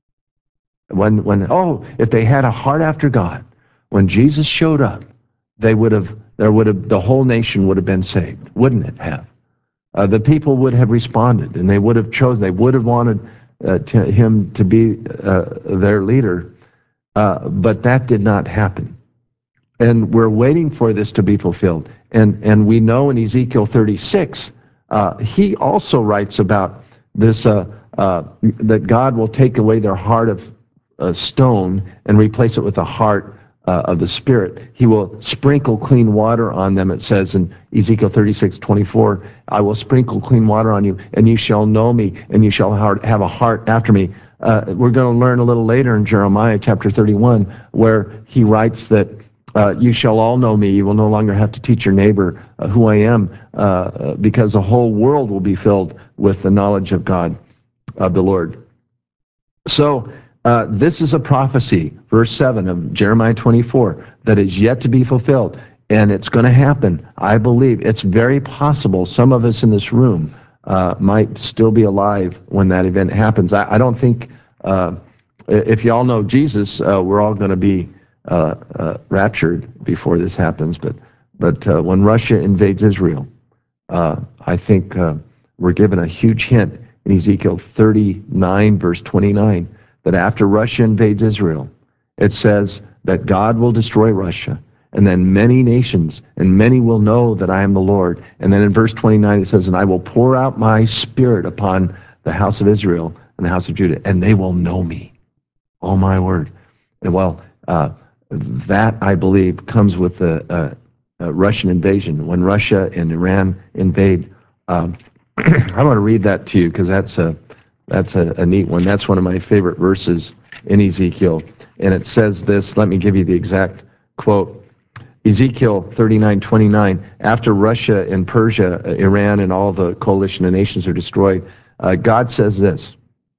when when oh, if they had a heart after God, when Jesus showed up, they would have, there would have, the whole nation would have been saved, wouldn't it have? Uh, the people would have responded, and they would have chosen, they would have wanted uh, to, him to be uh, their leader, uh, but that did not happen. And we're waiting for this to be fulfilled. And, and we know in Ezekiel thirty-six, uh, he also writes about this, uh, uh, that God will take away their heart of uh, stone and replace it with a heart uh, of the Spirit. He will sprinkle clean water on them, it says in Ezekiel thirty-six twenty-four, I will sprinkle clean water on you, and you shall know me, and you shall have a heart after me. Uh, we're going to learn a little later in Jeremiah chapter thirty-one, where he writes that uh, you shall all know me. You will no longer have to teach your neighbor uh, who I am, uh, because the whole world will be filled with the knowledge of God, of the Lord. So uh, this is a prophecy, verse seven of Jeremiah twenty-four, that is yet to be fulfilled. And it's going to happen, I believe. It's very possible some of us in this room uh, might still be alive when that event happens. I, I don't think, uh, if you all know Jesus, uh, we're all going to be uh, uh, raptured before this happens. But, but uh, when Russia invades Israel, uh, I think uh, we're given a huge hint in Ezekiel thirty-nine, verse twenty-nine, that after Russia invades Israel, it says that God will destroy Russia, and then many nations and many will know that I am the Lord. And then in verse twenty-nine it says, and I will pour out my spirit upon the house of Israel and the house of Judah, and they will know me. Oh my word. And well, uh, that I believe comes with the uh, uh, Russian invasion. When Russia and Iran invade, um, I want to read that to you because that's a that's a, a neat one. That's one of my favorite verses in Ezekiel, and it says this. Let me give you the exact quote. Ezekiel thirty-nine twenty-nine. After Russia and Persia, Iran, and all the coalition of nations are destroyed, uh, God says this.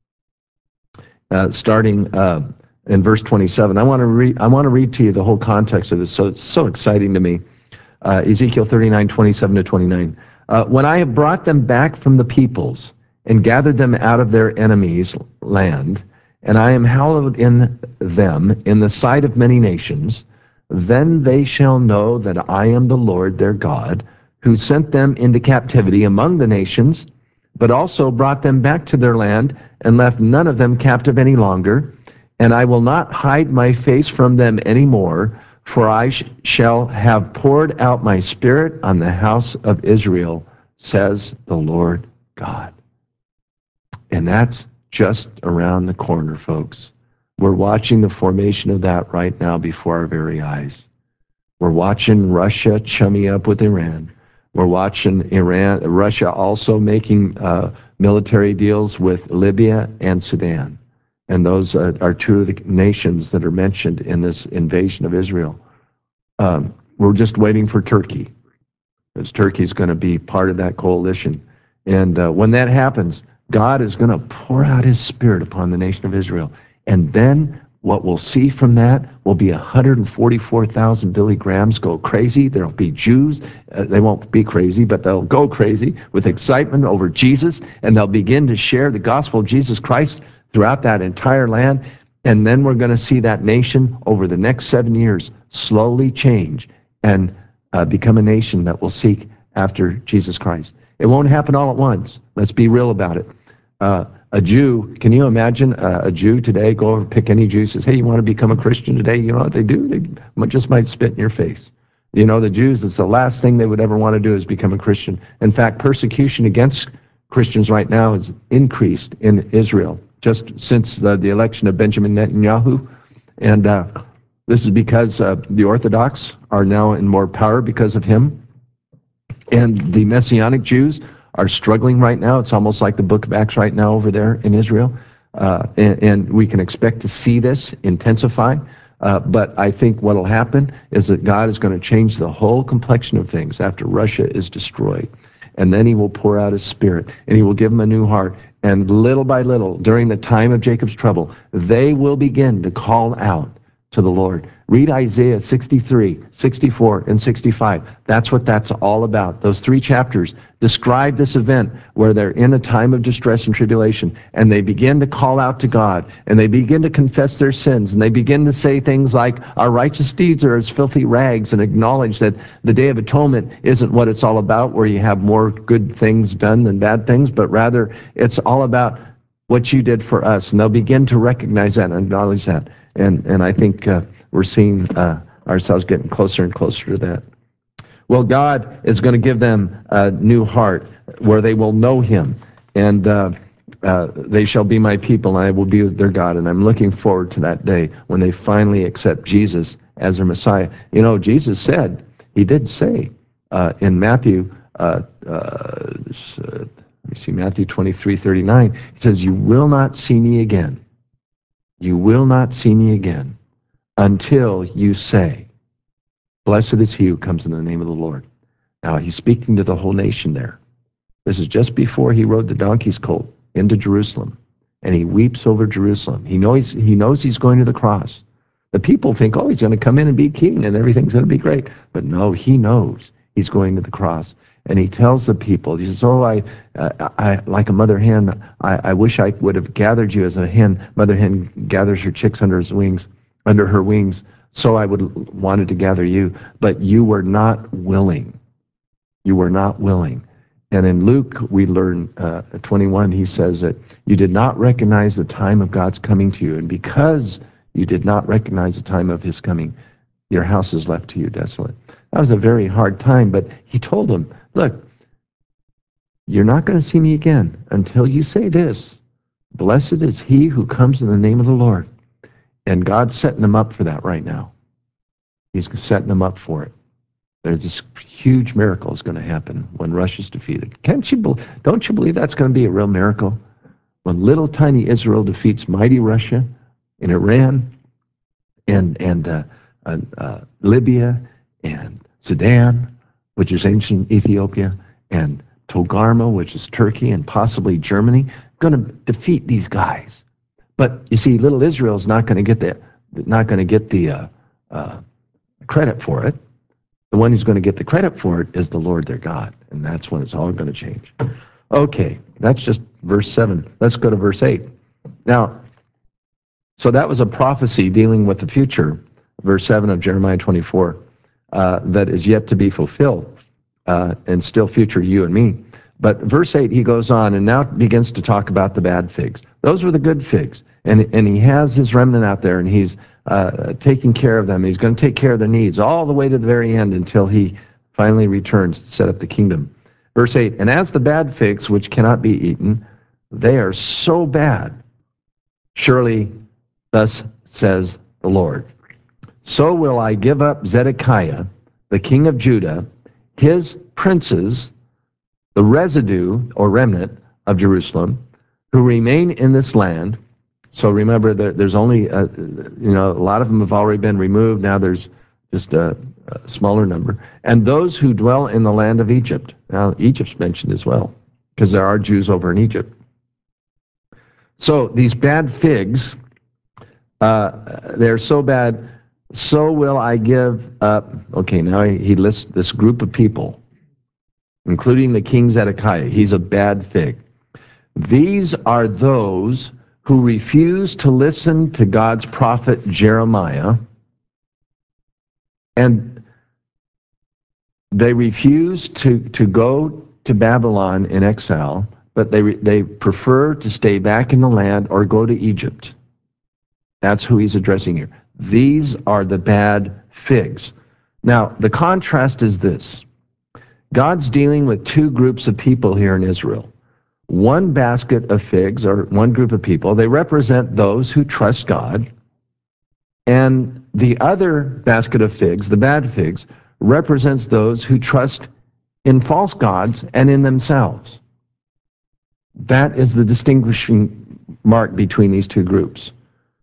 Uh, starting uh, in verse twenty-seven. I want to read. I want to read to you the whole context of this. So it's so exciting to me. Uh, Ezekiel thirty-nine twenty-seven to twenty-nine. Uh, when I have brought them back from the peoples and gathered them out of their enemies' land, and I am hallowed in them in the sight of many nations, then they shall know that I am the Lord their God, who sent them into captivity among the nations, but also brought them back to their land and left none of them captive any longer. And I will not hide my face from them any more, for I sh- shall have poured out my spirit on the house of Israel, says the Lord God. And that's just around the corner, folks. We're watching the formation of that right now before our very eyes. We're watching Russia chummy up with Iran. We're watching Iran, Russia also making uh, military deals with Libya and Sudan. And those uh, are two of the nations that are mentioned in this invasion of Israel. Um, we're just waiting for Turkey, because Turkey is going to be part of that coalition. And uh, when that happens, God is going to pour out his spirit upon the nation of Israel. And then what we'll see from that will be one hundred forty-four thousand Billy Grahams go crazy. There'll be Jews. Uh, they won't be crazy, but they'll go crazy with excitement over Jesus, and they'll begin to share the gospel of Jesus Christ throughout that entire land. And then we're going to see that nation over the next seven years slowly change and uh, become a nation that will seek after Jesus Christ. It won't happen all at once. Let's be real about it. Uh, A Jew, can you imagine a, a Jew today, go over, pick any Jew, says, hey, you want to become a Christian today? You know what they do? They just might spit in your face. You know, the Jews, it's the last thing they would ever want to do is become a Christian. In fact, persecution against Christians right now is increased in Israel, just since the, the election of Benjamin Netanyahu. And uh, this is because uh, the Orthodox are now in more power because of him. And the Messianic Jews are struggling right now. It's almost like the book of Acts right now over there in Israel. Uh, and, and we can expect to see this intensify. Uh, but I think what will happen is that God is going to change the whole complexion of things after Russia is destroyed. And then he will pour out his Spirit, and he will give them a new heart. And little by little, during the time of Jacob's trouble, they will begin to call out to the Lord. Read Isaiah sixty-three, sixty-four, and sixty-five. That's what that's all about. Those three chapters describe this event where they're in a time of distress and tribulation, and they begin to call out to God, and they begin to confess their sins, and they begin to say things like, our righteous deeds are as filthy rags, and acknowledge that the Day of Atonement isn't what it's all about, where you have more good things done than bad things, but rather it's all about what you did for us. And they'll begin to recognize that and acknowledge that. And, and I think uh, we're seeing uh, ourselves getting closer and closer to that. Well, God is going to give them a new heart where they will know him. And uh, uh, they shall be my people, and I will be their God. And I'm looking forward to that day when they finally accept Jesus as their Messiah. You know, Jesus said, he did say uh, in Matthew, uh, uh, let me see, Matthew twenty-three, thirty-nine, he says, you will not see me again. You will not see me again until you say, blessed is he who comes in the name of the Lord. Now, he's speaking to the whole nation there. This is just before he rode the donkey's colt into Jerusalem, and he weeps over Jerusalem. He knows, he knows he's going to the cross. The people think, oh, he's going to come in and be king, and everything's going to be great. But no, he knows he's going to the cross. And he tells the people, he says, oh, I, uh, I like a mother hen, I, I wish I would have gathered you as a hen. Mother hen gathers her chicks under his wings, under her wings. So I would wanted to gather you, but you were not willing. You were not willing. And in Luke, we learn uh, twenty-one, he says that you did not recognize the time of God's coming to you. And because you did not recognize the time of his coming, your house is left to you desolate. That was a very hard time, but he told them, look, you're not going to see me again until you say this, blessed is he who comes in the name of the Lord. And God's setting them up for that right now. He's setting them up for it. There's this huge miracle is going to happen when Russia's defeated. Can't you be, don't you believe that's going to be a real miracle? When little tiny Israel defeats mighty Russia in Iran and, and uh, uh, uh, Libya and Sudan, which is ancient Ethiopia, and Togarmah, which is Turkey, and possibly Germany, going to defeat these guys. But you see, little Israel is not going to get the not going to get the uh, uh, credit for it. The one who's going to get the credit for it is the Lord their God, and that's when it's all going to change. Okay, that's just verse seven. Let's go to verse eight. Now, so that was a prophecy dealing with the future, verse seven of Jeremiah twenty-four, uh, that is yet to be fulfilled, uh, and still future you and me. But verse eight, he goes on and now begins to talk about the bad figs. Those were the good figs. And, and he has his remnant out there, and he's uh, taking care of them. He's going to take care of their needs all the way to the very end until he finally returns to set up the kingdom. Verse eight, and as the bad figs which cannot be eaten, they are so bad, surely thus says the Lord, so will I give up Zedekiah, the king of Judah, his princes, the residue or remnant of Jerusalem, who remain in this land. So remember, that there's only, uh, you know, a lot of them have already been removed. Now there's just a, a smaller number. And those who dwell in the land of Egypt. Now, Egypt's mentioned as well, because there are Jews over in Egypt. So these bad figs, uh, they're so bad, so will I give up. Okay, now he, he lists this group of people, including the king Zedekiah. He's a bad fig. These are those who refuse to listen to God's prophet Jeremiah, and they refuse to, to go to Babylon in exile but they, they prefer to stay back in the land or go to Egypt. That's who he's addressing here. These are the bad figs. Now, the contrast is this. God's dealing with two groups of people here in Israel. One basket of figs, or one group of people, they represent those who trust God. And the other basket of figs, the bad figs, represents those who trust in false gods and in themselves. That is the distinguishing mark between these two groups.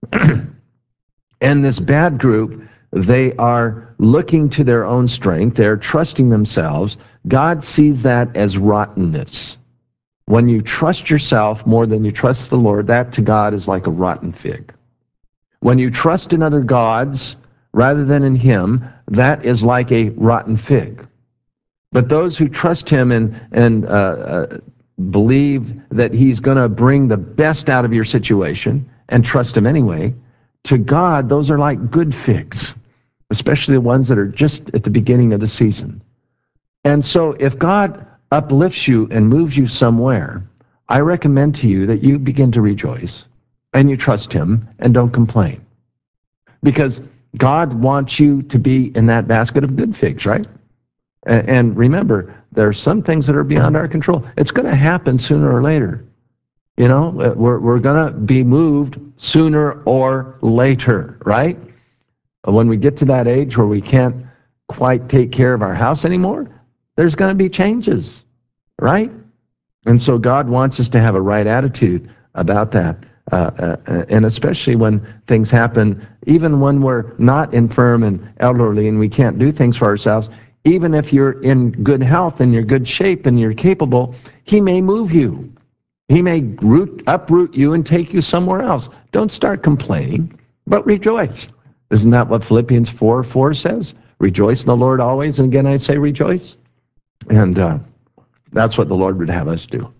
And this bad group, they are looking to their own strength. They're trusting themselves. God sees that as rottenness. When you trust yourself more than you trust the Lord, that to God is like a rotten fig. When you trust in other gods rather than in Him, that is like a rotten fig. But those who trust Him and, and uh, uh, believe that He's going to bring the best out of your situation and trust Him anyway, to God, those are like good figs, especially the ones that are just at the beginning of the season. And so if God uplifts you and moves you somewhere, I recommend to you that you begin to rejoice and you trust Him and don't complain. Because God wants you to be in that basket of good figs, right? And remember, there are some things that are beyond our control. It's going to happen sooner or later. You know, we're, we're going to be moved sooner or later, right? When we get to that age where we can't quite take care of our house anymore, there's going to be changes, right? And so God wants us to have a right attitude about that. Uh, uh, and especially when things happen, even when we're not infirm and elderly and we can't do things for ourselves, even if you're in good health and you're good shape and you're capable, He may move you. He may root, uproot you and take you somewhere else. Don't start complaining, but rejoice. Isn't that what Philippians four four says? Rejoice in the Lord always, and again I say rejoice. And uh, that's what the Lord would have us do.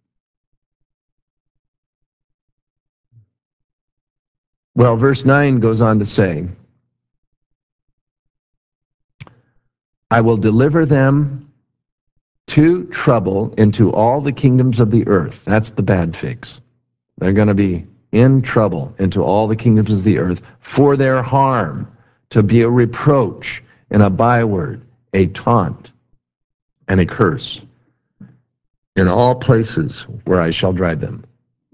Well, verse nine goes on to say, I will deliver them to trouble into all the kingdoms of the earth. That's the bad figs. They're going to be in trouble into all the kingdoms of the earth for their harm, to be a reproach and a byword, a taunt and a curse in all places where I shall drive them.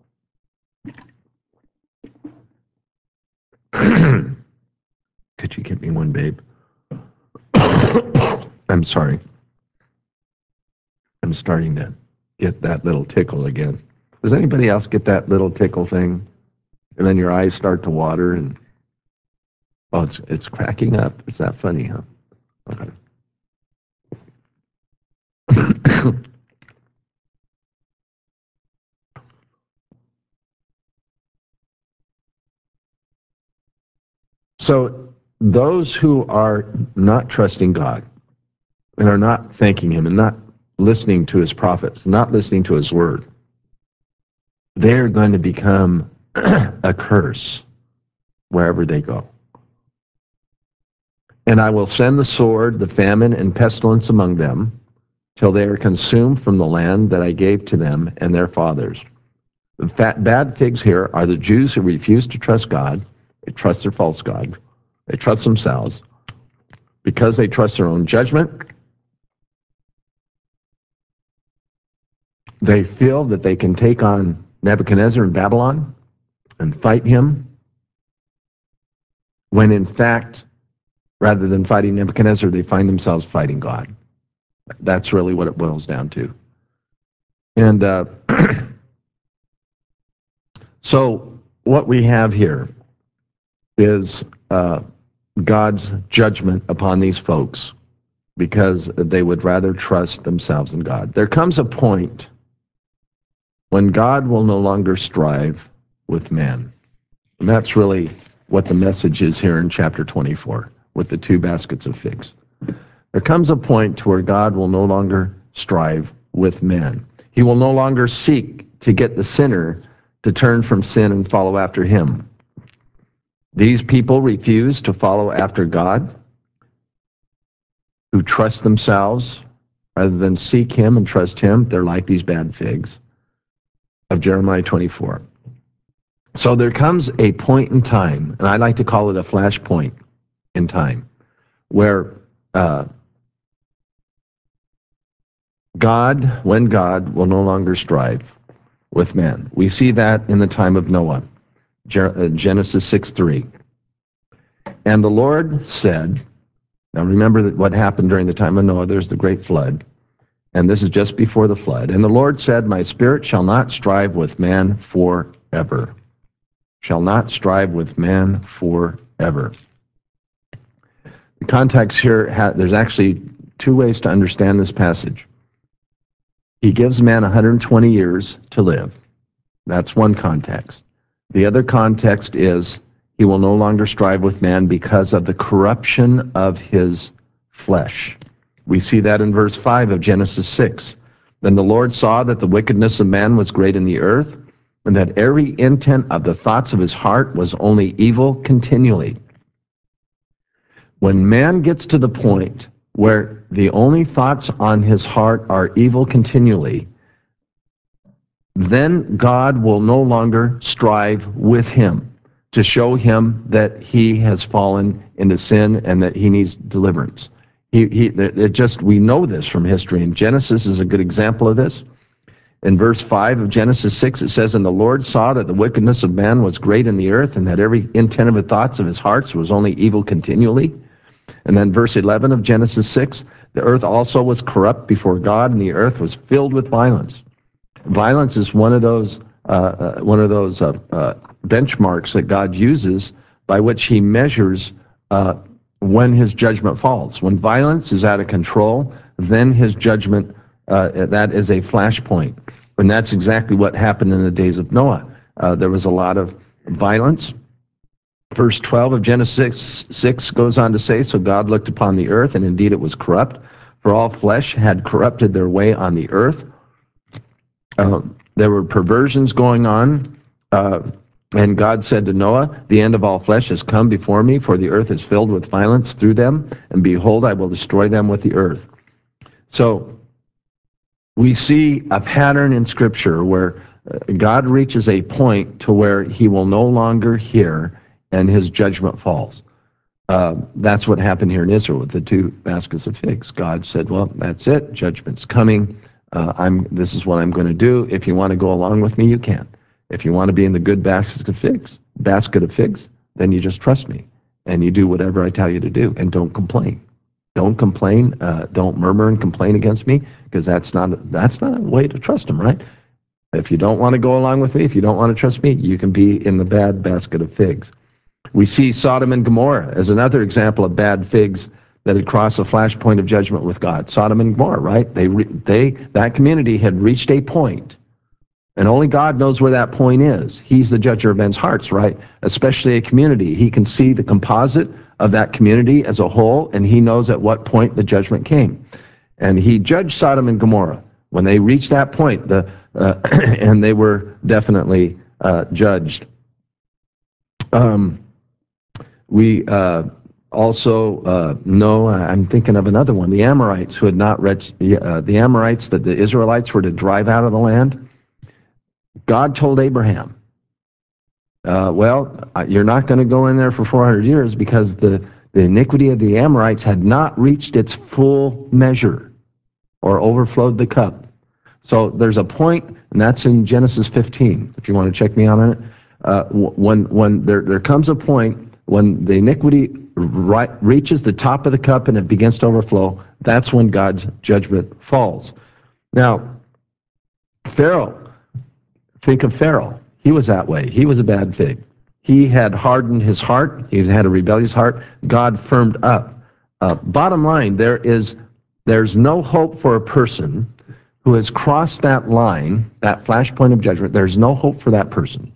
Could you get me one, babe? I'm sorry. I'm starting to get that little tickle again. Does anybody else get that little tickle thing? And then your eyes start to water and, oh, it's, it's cracking up. It's that funny, huh? Okay. So those who are not trusting God and are not thanking Him and not listening to His prophets, not listening to His word, they're going to become a curse wherever they go. And I will send the sword, the famine, and pestilence among them, till they are consumed from the land that I gave to them and their fathers. The fat, bad figs here are the Jews who refuse to trust God. They trust their false god. They trust themselves. Because they trust their own judgment, they feel that they can take on Nebuchadnezzar in Babylon and fight him, when in fact, rather than fighting Nebuchadnezzar, they find themselves fighting God. That's really what it boils down to. And uh, so what we have here is uh, God's judgment upon these folks because they would rather trust themselves than God. There comes a point when God will no longer strive with man. And that's really what the message is here in chapter twenty-four with the two baskets of figs. There comes a point to where God will no longer strive with men. He will no longer seek to get the sinner to turn from sin and follow after Him. These people refuse to follow after God, who trust themselves rather than seek Him and trust Him. They're like these bad figs. of Jeremiah twenty-four. So there comes a point in time, and I like to call it a flash point in time, where uh, God, when God will no longer strive with man. We see that in the time of Noah, Genesis six three. And the Lord said, now remember that what happened during the time of Noah, there's the great flood, and this is just before the flood. And the Lord said, my spirit shall not strive with man forever. Shall not strive with man forever. The context here, there's actually two ways to understand this passage. He gives man one hundred twenty years to live. That's one context. The other context is he will no longer strive with man because of the corruption of his flesh. We see that in verse five of Genesis six. Then the Lord saw that the wickedness of man was great in the earth, and that every intent of the thoughts of his heart was only evil continually. When man gets to the point where the only thoughts on his heart are evil continually, then God will no longer strive with him to show him that he has fallen into sin and that he needs deliverance. He, he, it just, we know this from history, and Genesis is a good example of this. In verse five of Genesis six, it says, and the Lord saw that the wickedness of man was great in the earth, and that every intent of the thoughts of his hearts was only evil continually. And then verse eleven of Genesis six, the earth also was corrupt before God, and the earth was filled with violence. Violence is one of those uh, uh, one of those uh, uh, benchmarks that God uses by which he measures uh, when his judgment falls. When violence is out of control, then his judgment, uh, that is a flashpoint. And that's exactly what happened in the days of Noah. Uh, there was a lot of violence. Verse twelve of Genesis six goes on to say, so God looked upon the earth, and indeed it was corrupt, for all flesh had corrupted their way on the earth. Uh, there were perversions going on, uh, and God said to Noah, the end of all flesh has come before me, for the earth is filled with violence through them, and behold, I will destroy them with the earth. So we see a pattern in Scripture where God reaches a point to where he will no longer hear, and his judgment falls. Uh, that's what happened here in Israel with the two baskets of figs. God said, well, that's it, judgment's coming. Uh, I'm. This is what I'm going to do. If you want to go along with me, you can. If you want to be in the good basket of figs, basket of figs, then you just trust me, and you do whatever I tell you to do, and don't complain. Don't complain. Uh, don't murmur and complain against me, because that's not that's not a way to trust him, right? If you don't want to go along with me, if you don't want to trust me, you can be in the bad basket of figs. We see Sodom and Gomorrah as another example of bad figs that had crossed a flashpoint of judgment with God. Sodom and Gomorrah, right? They, they, that community had reached a point, and only God knows where that point is. He's the judger of men's hearts, right? Especially a community. He can see the composite of that community as a whole, and he knows at what point the judgment came. And he judged Sodom and Gomorrah when they reached that point, the, uh, and they were definitely uh, judged. Um, we... Uh, Also, uh, no, I'm thinking of another one. The Amorites who had not read, uh, the Amorites that the Israelites were to drive out of the land. God told Abraham, uh, well, you're not going to go in there for four hundred years because the, the iniquity of the Amorites had not reached its full measure or overflowed the cup. So there's a point, and that's in Genesis fifteen, if you want to check me on it. Uh, when when there, there comes a point when the iniquity right, reaches the top of the cup and it begins to overflow, that's when God's judgment falls. Now, Pharaoh, think of Pharaoh. He was that way. He was a bad fig. He had hardened his heart. He had a rebellious heart. God firmed up. Uh, bottom line, there is there's no hope for a person who has crossed that line, that flashpoint of judgment. There's no hope for that person.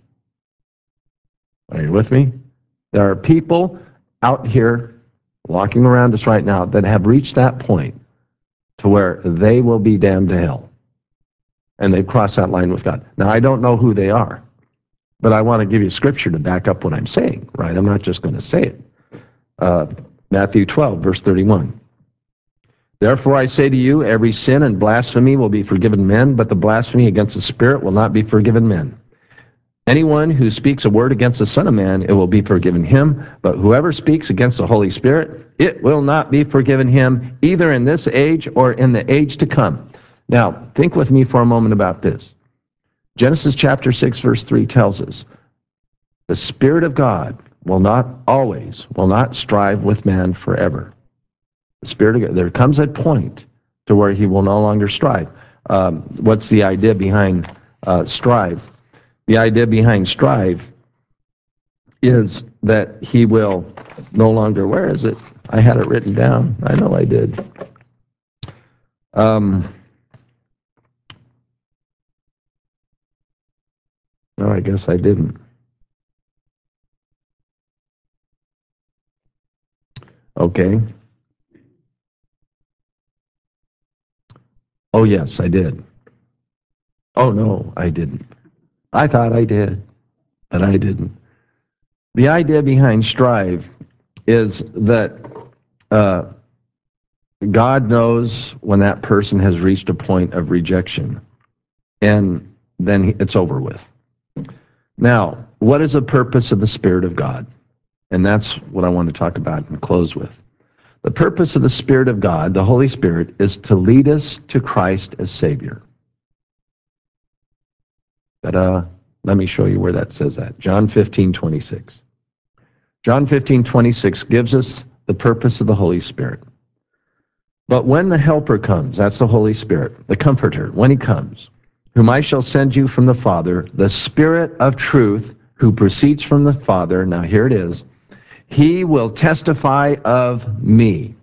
Are you with me? There are people out here walking around us right now that have reached that point to where they will be damned to hell. And they've crossed that line with God. Now, I don't know who they are, but I want to give you scripture to back up what I'm saying, right? I'm not just going to say it. Uh, Matthew twelve, verse thirty-one. Therefore I say to you, every sin and blasphemy will be forgiven men, but the blasphemy against the Spirit will not be forgiven men. Anyone who speaks a word against the Son of Man, it will be forgiven him, but whoever speaks against the Holy Spirit, it will not be forgiven him, either in this age or in the age to come. Now, think with me for a moment about this. Genesis chapter six, verse three tells us, the Spirit of God will not always, will not strive with man forever. The Spirit of God, there comes a point to where he will no longer strive. Um, what's the idea behind uh, strive? The idea behind strive is that he will no longer, where is it? I had it written down. I know I did. Um, no, I guess I didn't. Okay. Oh, yes, I did. Oh, no, I didn't. I thought I did, but I didn't. The idea behind strive is that uh, God knows when that person has reached a point of rejection, and then it's over with. Now, what is the purpose of the Spirit of God? And that's what I want to talk about and close with. The purpose of the Spirit of God, the Holy Spirit, is to lead us to Christ as Savior. But uh, let me show you where that says that. John fifteen twenty-six. John fifteen twenty-six gives us the purpose of the Holy Spirit. But when the Helper comes, that's the Holy Spirit, the Comforter, when he comes, whom I shall send you from the Father, the Spirit of truth, who proceeds from the Father, now here it is, he will testify of me.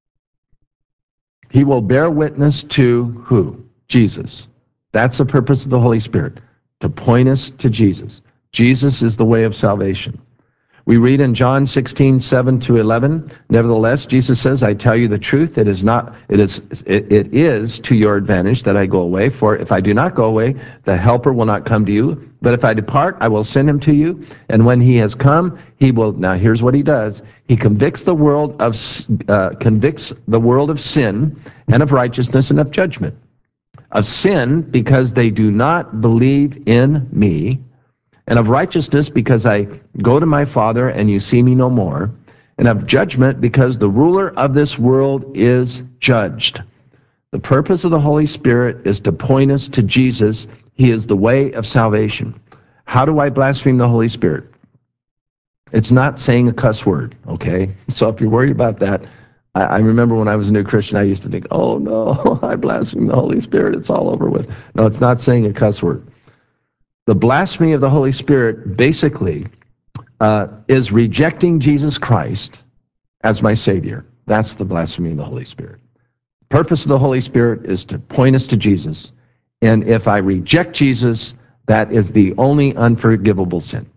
He will bear witness to who? Jesus. That's the purpose of the Holy Spirit, to point us to Jesus. Jesus is the way of salvation. We read in John sixteen, seven to eleven, nevertheless, Jesus says, I tell you the truth, it is not, it is, it, it is to your advantage that I go away, for if I do not go away, the Helper will not come to you, but if I depart, I will send him to you, and when he has come, he will, now here's what he does, he convicts the world of, uh, convicts the world of sin, and of righteousness, and of judgment. Of sin, because they do not believe in me, and of righteousness, because I go to my Father and you see me no more, and of judgment, because the ruler of this world is judged. The purpose of the Holy Spirit is to point us to Jesus. He is the way of salvation. How do I blaspheme the Holy Spirit? It's not saying a cuss word, okay? So if you're worried about that, I, I remember when I was a new Christian, I used to think, oh no, I blaspheme the Holy Spirit, it's all over with. No, it's not saying a cuss word. The blasphemy of the Holy Spirit basically uh, is rejecting Jesus Christ as my Savior. That's the blasphemy of the Holy Spirit. The purpose of the Holy Spirit is to point us to Jesus. And if I reject Jesus, that is the only unforgivable sin.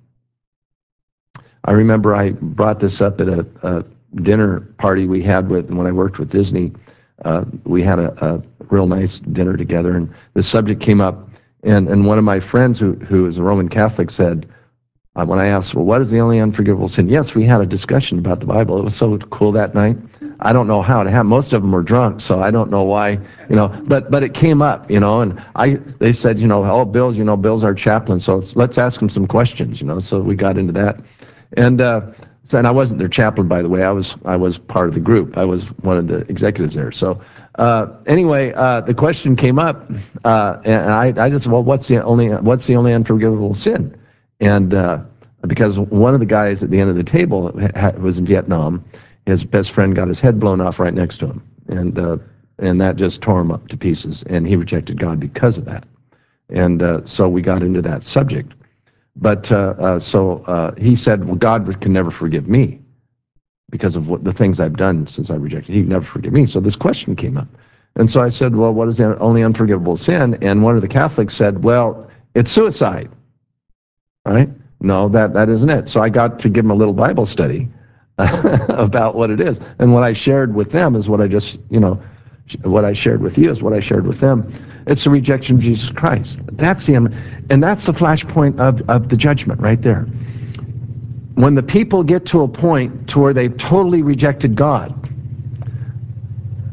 I remember I brought this up at a, a dinner party we had with, when I worked with Disney. Uh, we had a, a real nice dinner together, and the subject came up. And, and one of my friends who, who is a Roman Catholic said, uh, when I asked, well, what is the only unforgivable sin? Yes, we had a discussion about the Bible. It was so cool that night. I don't know how it happened. Most of them were drunk, so I don't know why, you know, but, but it came up, you know, and I, they said, you know, oh, Bill's, you know, Bill's our chaplain, so let's, let's ask him some questions, you know, so we got into that. And, uh, so, and I wasn't their chaplain, by the way. I was, I was part of the group. I was one of the executives there. So, uh, anyway, uh, the question came up, uh, and I, I just, well, what's the only, what's the only unforgivable sin? And, uh, because one of the guys at the end of the table was in Vietnam, his best friend got his head blown off right next to him. And, uh, and that just tore him up to pieces. And he rejected God because of that. And, uh, so we got into that subject. But uh, uh, so uh, he said, well, God can never forgive me because of what the things I've done since I rejected. He'd never forgive me. So this question came up. And so I said, well, what is the only unforgivable sin? And one of the Catholics said, well, it's suicide. All right? No, that, that isn't it. So I got to give him a little Bible study about what it is. And what I shared with them is what I just, you know, what I shared with you is what I shared with them. It's the rejection of Jesus Christ. That's the, and that's the flashpoint of, of the judgment right there. When the people get to a point to where they've totally rejected God,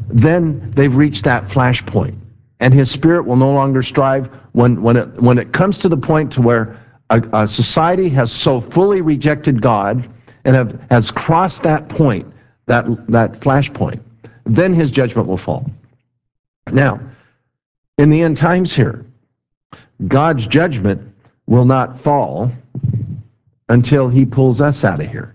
then they've reached that flash point. And his spirit will no longer strive when, when, it, when it comes to the point to where a, a society has so fully rejected God and have, has crossed that point, that, that flash point, then his judgment will fall. Now, in the end times here, God's judgment will not fall until he pulls us out of here.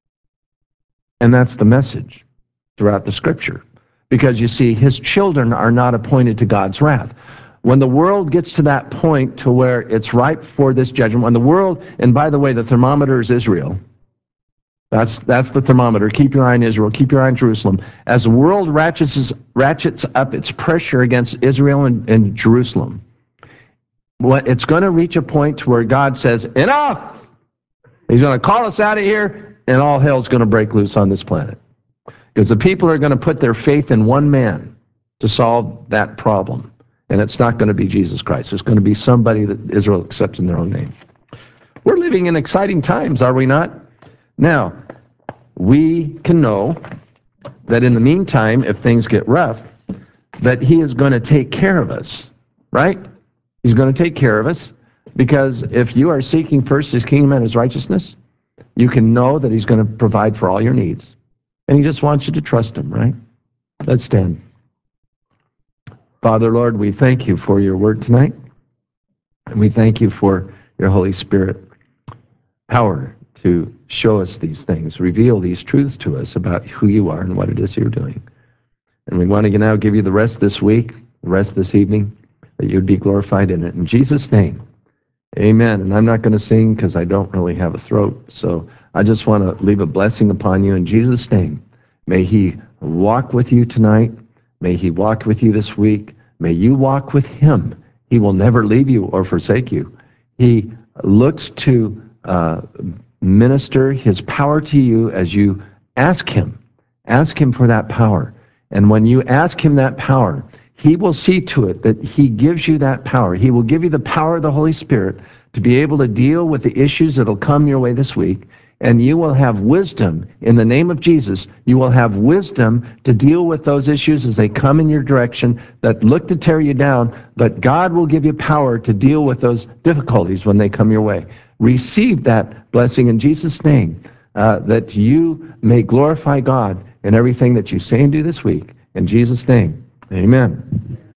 And that's the message throughout the scripture. Because you see, his children are not appointed to God's wrath. When the world gets to that point to where it's ripe for this judgment, when the world, and by the way, the thermometer is Israel. That's, that's the thermometer. Keep your eye on Israel. Keep your eye on Jerusalem. As the world ratchets, ratchets up its pressure against Israel and, and Jerusalem, what, it's going to reach a point to where God says, enough! He's going to call us out of here, and all hell's going to break loose on this planet. Because the people are going to put their faith in one man to solve that problem. And it's not going to be Jesus Christ. It's going to be somebody that Israel accepts in their own name. We're living in exciting times, are we not? Now, we can know that in the meantime, if things get rough, that he is going to take care of us, right? He's going to take care of us, because if you are seeking first his kingdom and his righteousness, you can know that he's going to provide for all your needs. And he just wants you to trust him, right? Let's stand. Father, Lord, we thank you for your word tonight. And we thank you for your Holy Spirit power to show us these things, reveal these truths to us about who you are and what it is you're doing. And we want to now give you the rest this week, the rest this evening, that you'd be glorified in it. In Jesus' name, amen. And I'm not going to sing because I don't really have a throat, so I just want to leave a blessing upon you in Jesus' name. May he walk with you tonight. May he walk with you this week. May you walk with him. He will never leave you or forsake you. He looks to uh, minister his power to you as you ask him. Ask him for that power. And when you ask him that power, he will see to it that he gives you that power. He will give you the power of the Holy Spirit to be able to deal with the issues that will come your way this week. And you will have wisdom in the name of Jesus. You will have wisdom to deal with those issues as they come in your direction that look to tear you down, but God will give you power to deal with those difficulties when they come your way. Receive that blessing in Jesus' name, uh, that you may glorify God in everything that you say and do this week. In Jesus' name, amen.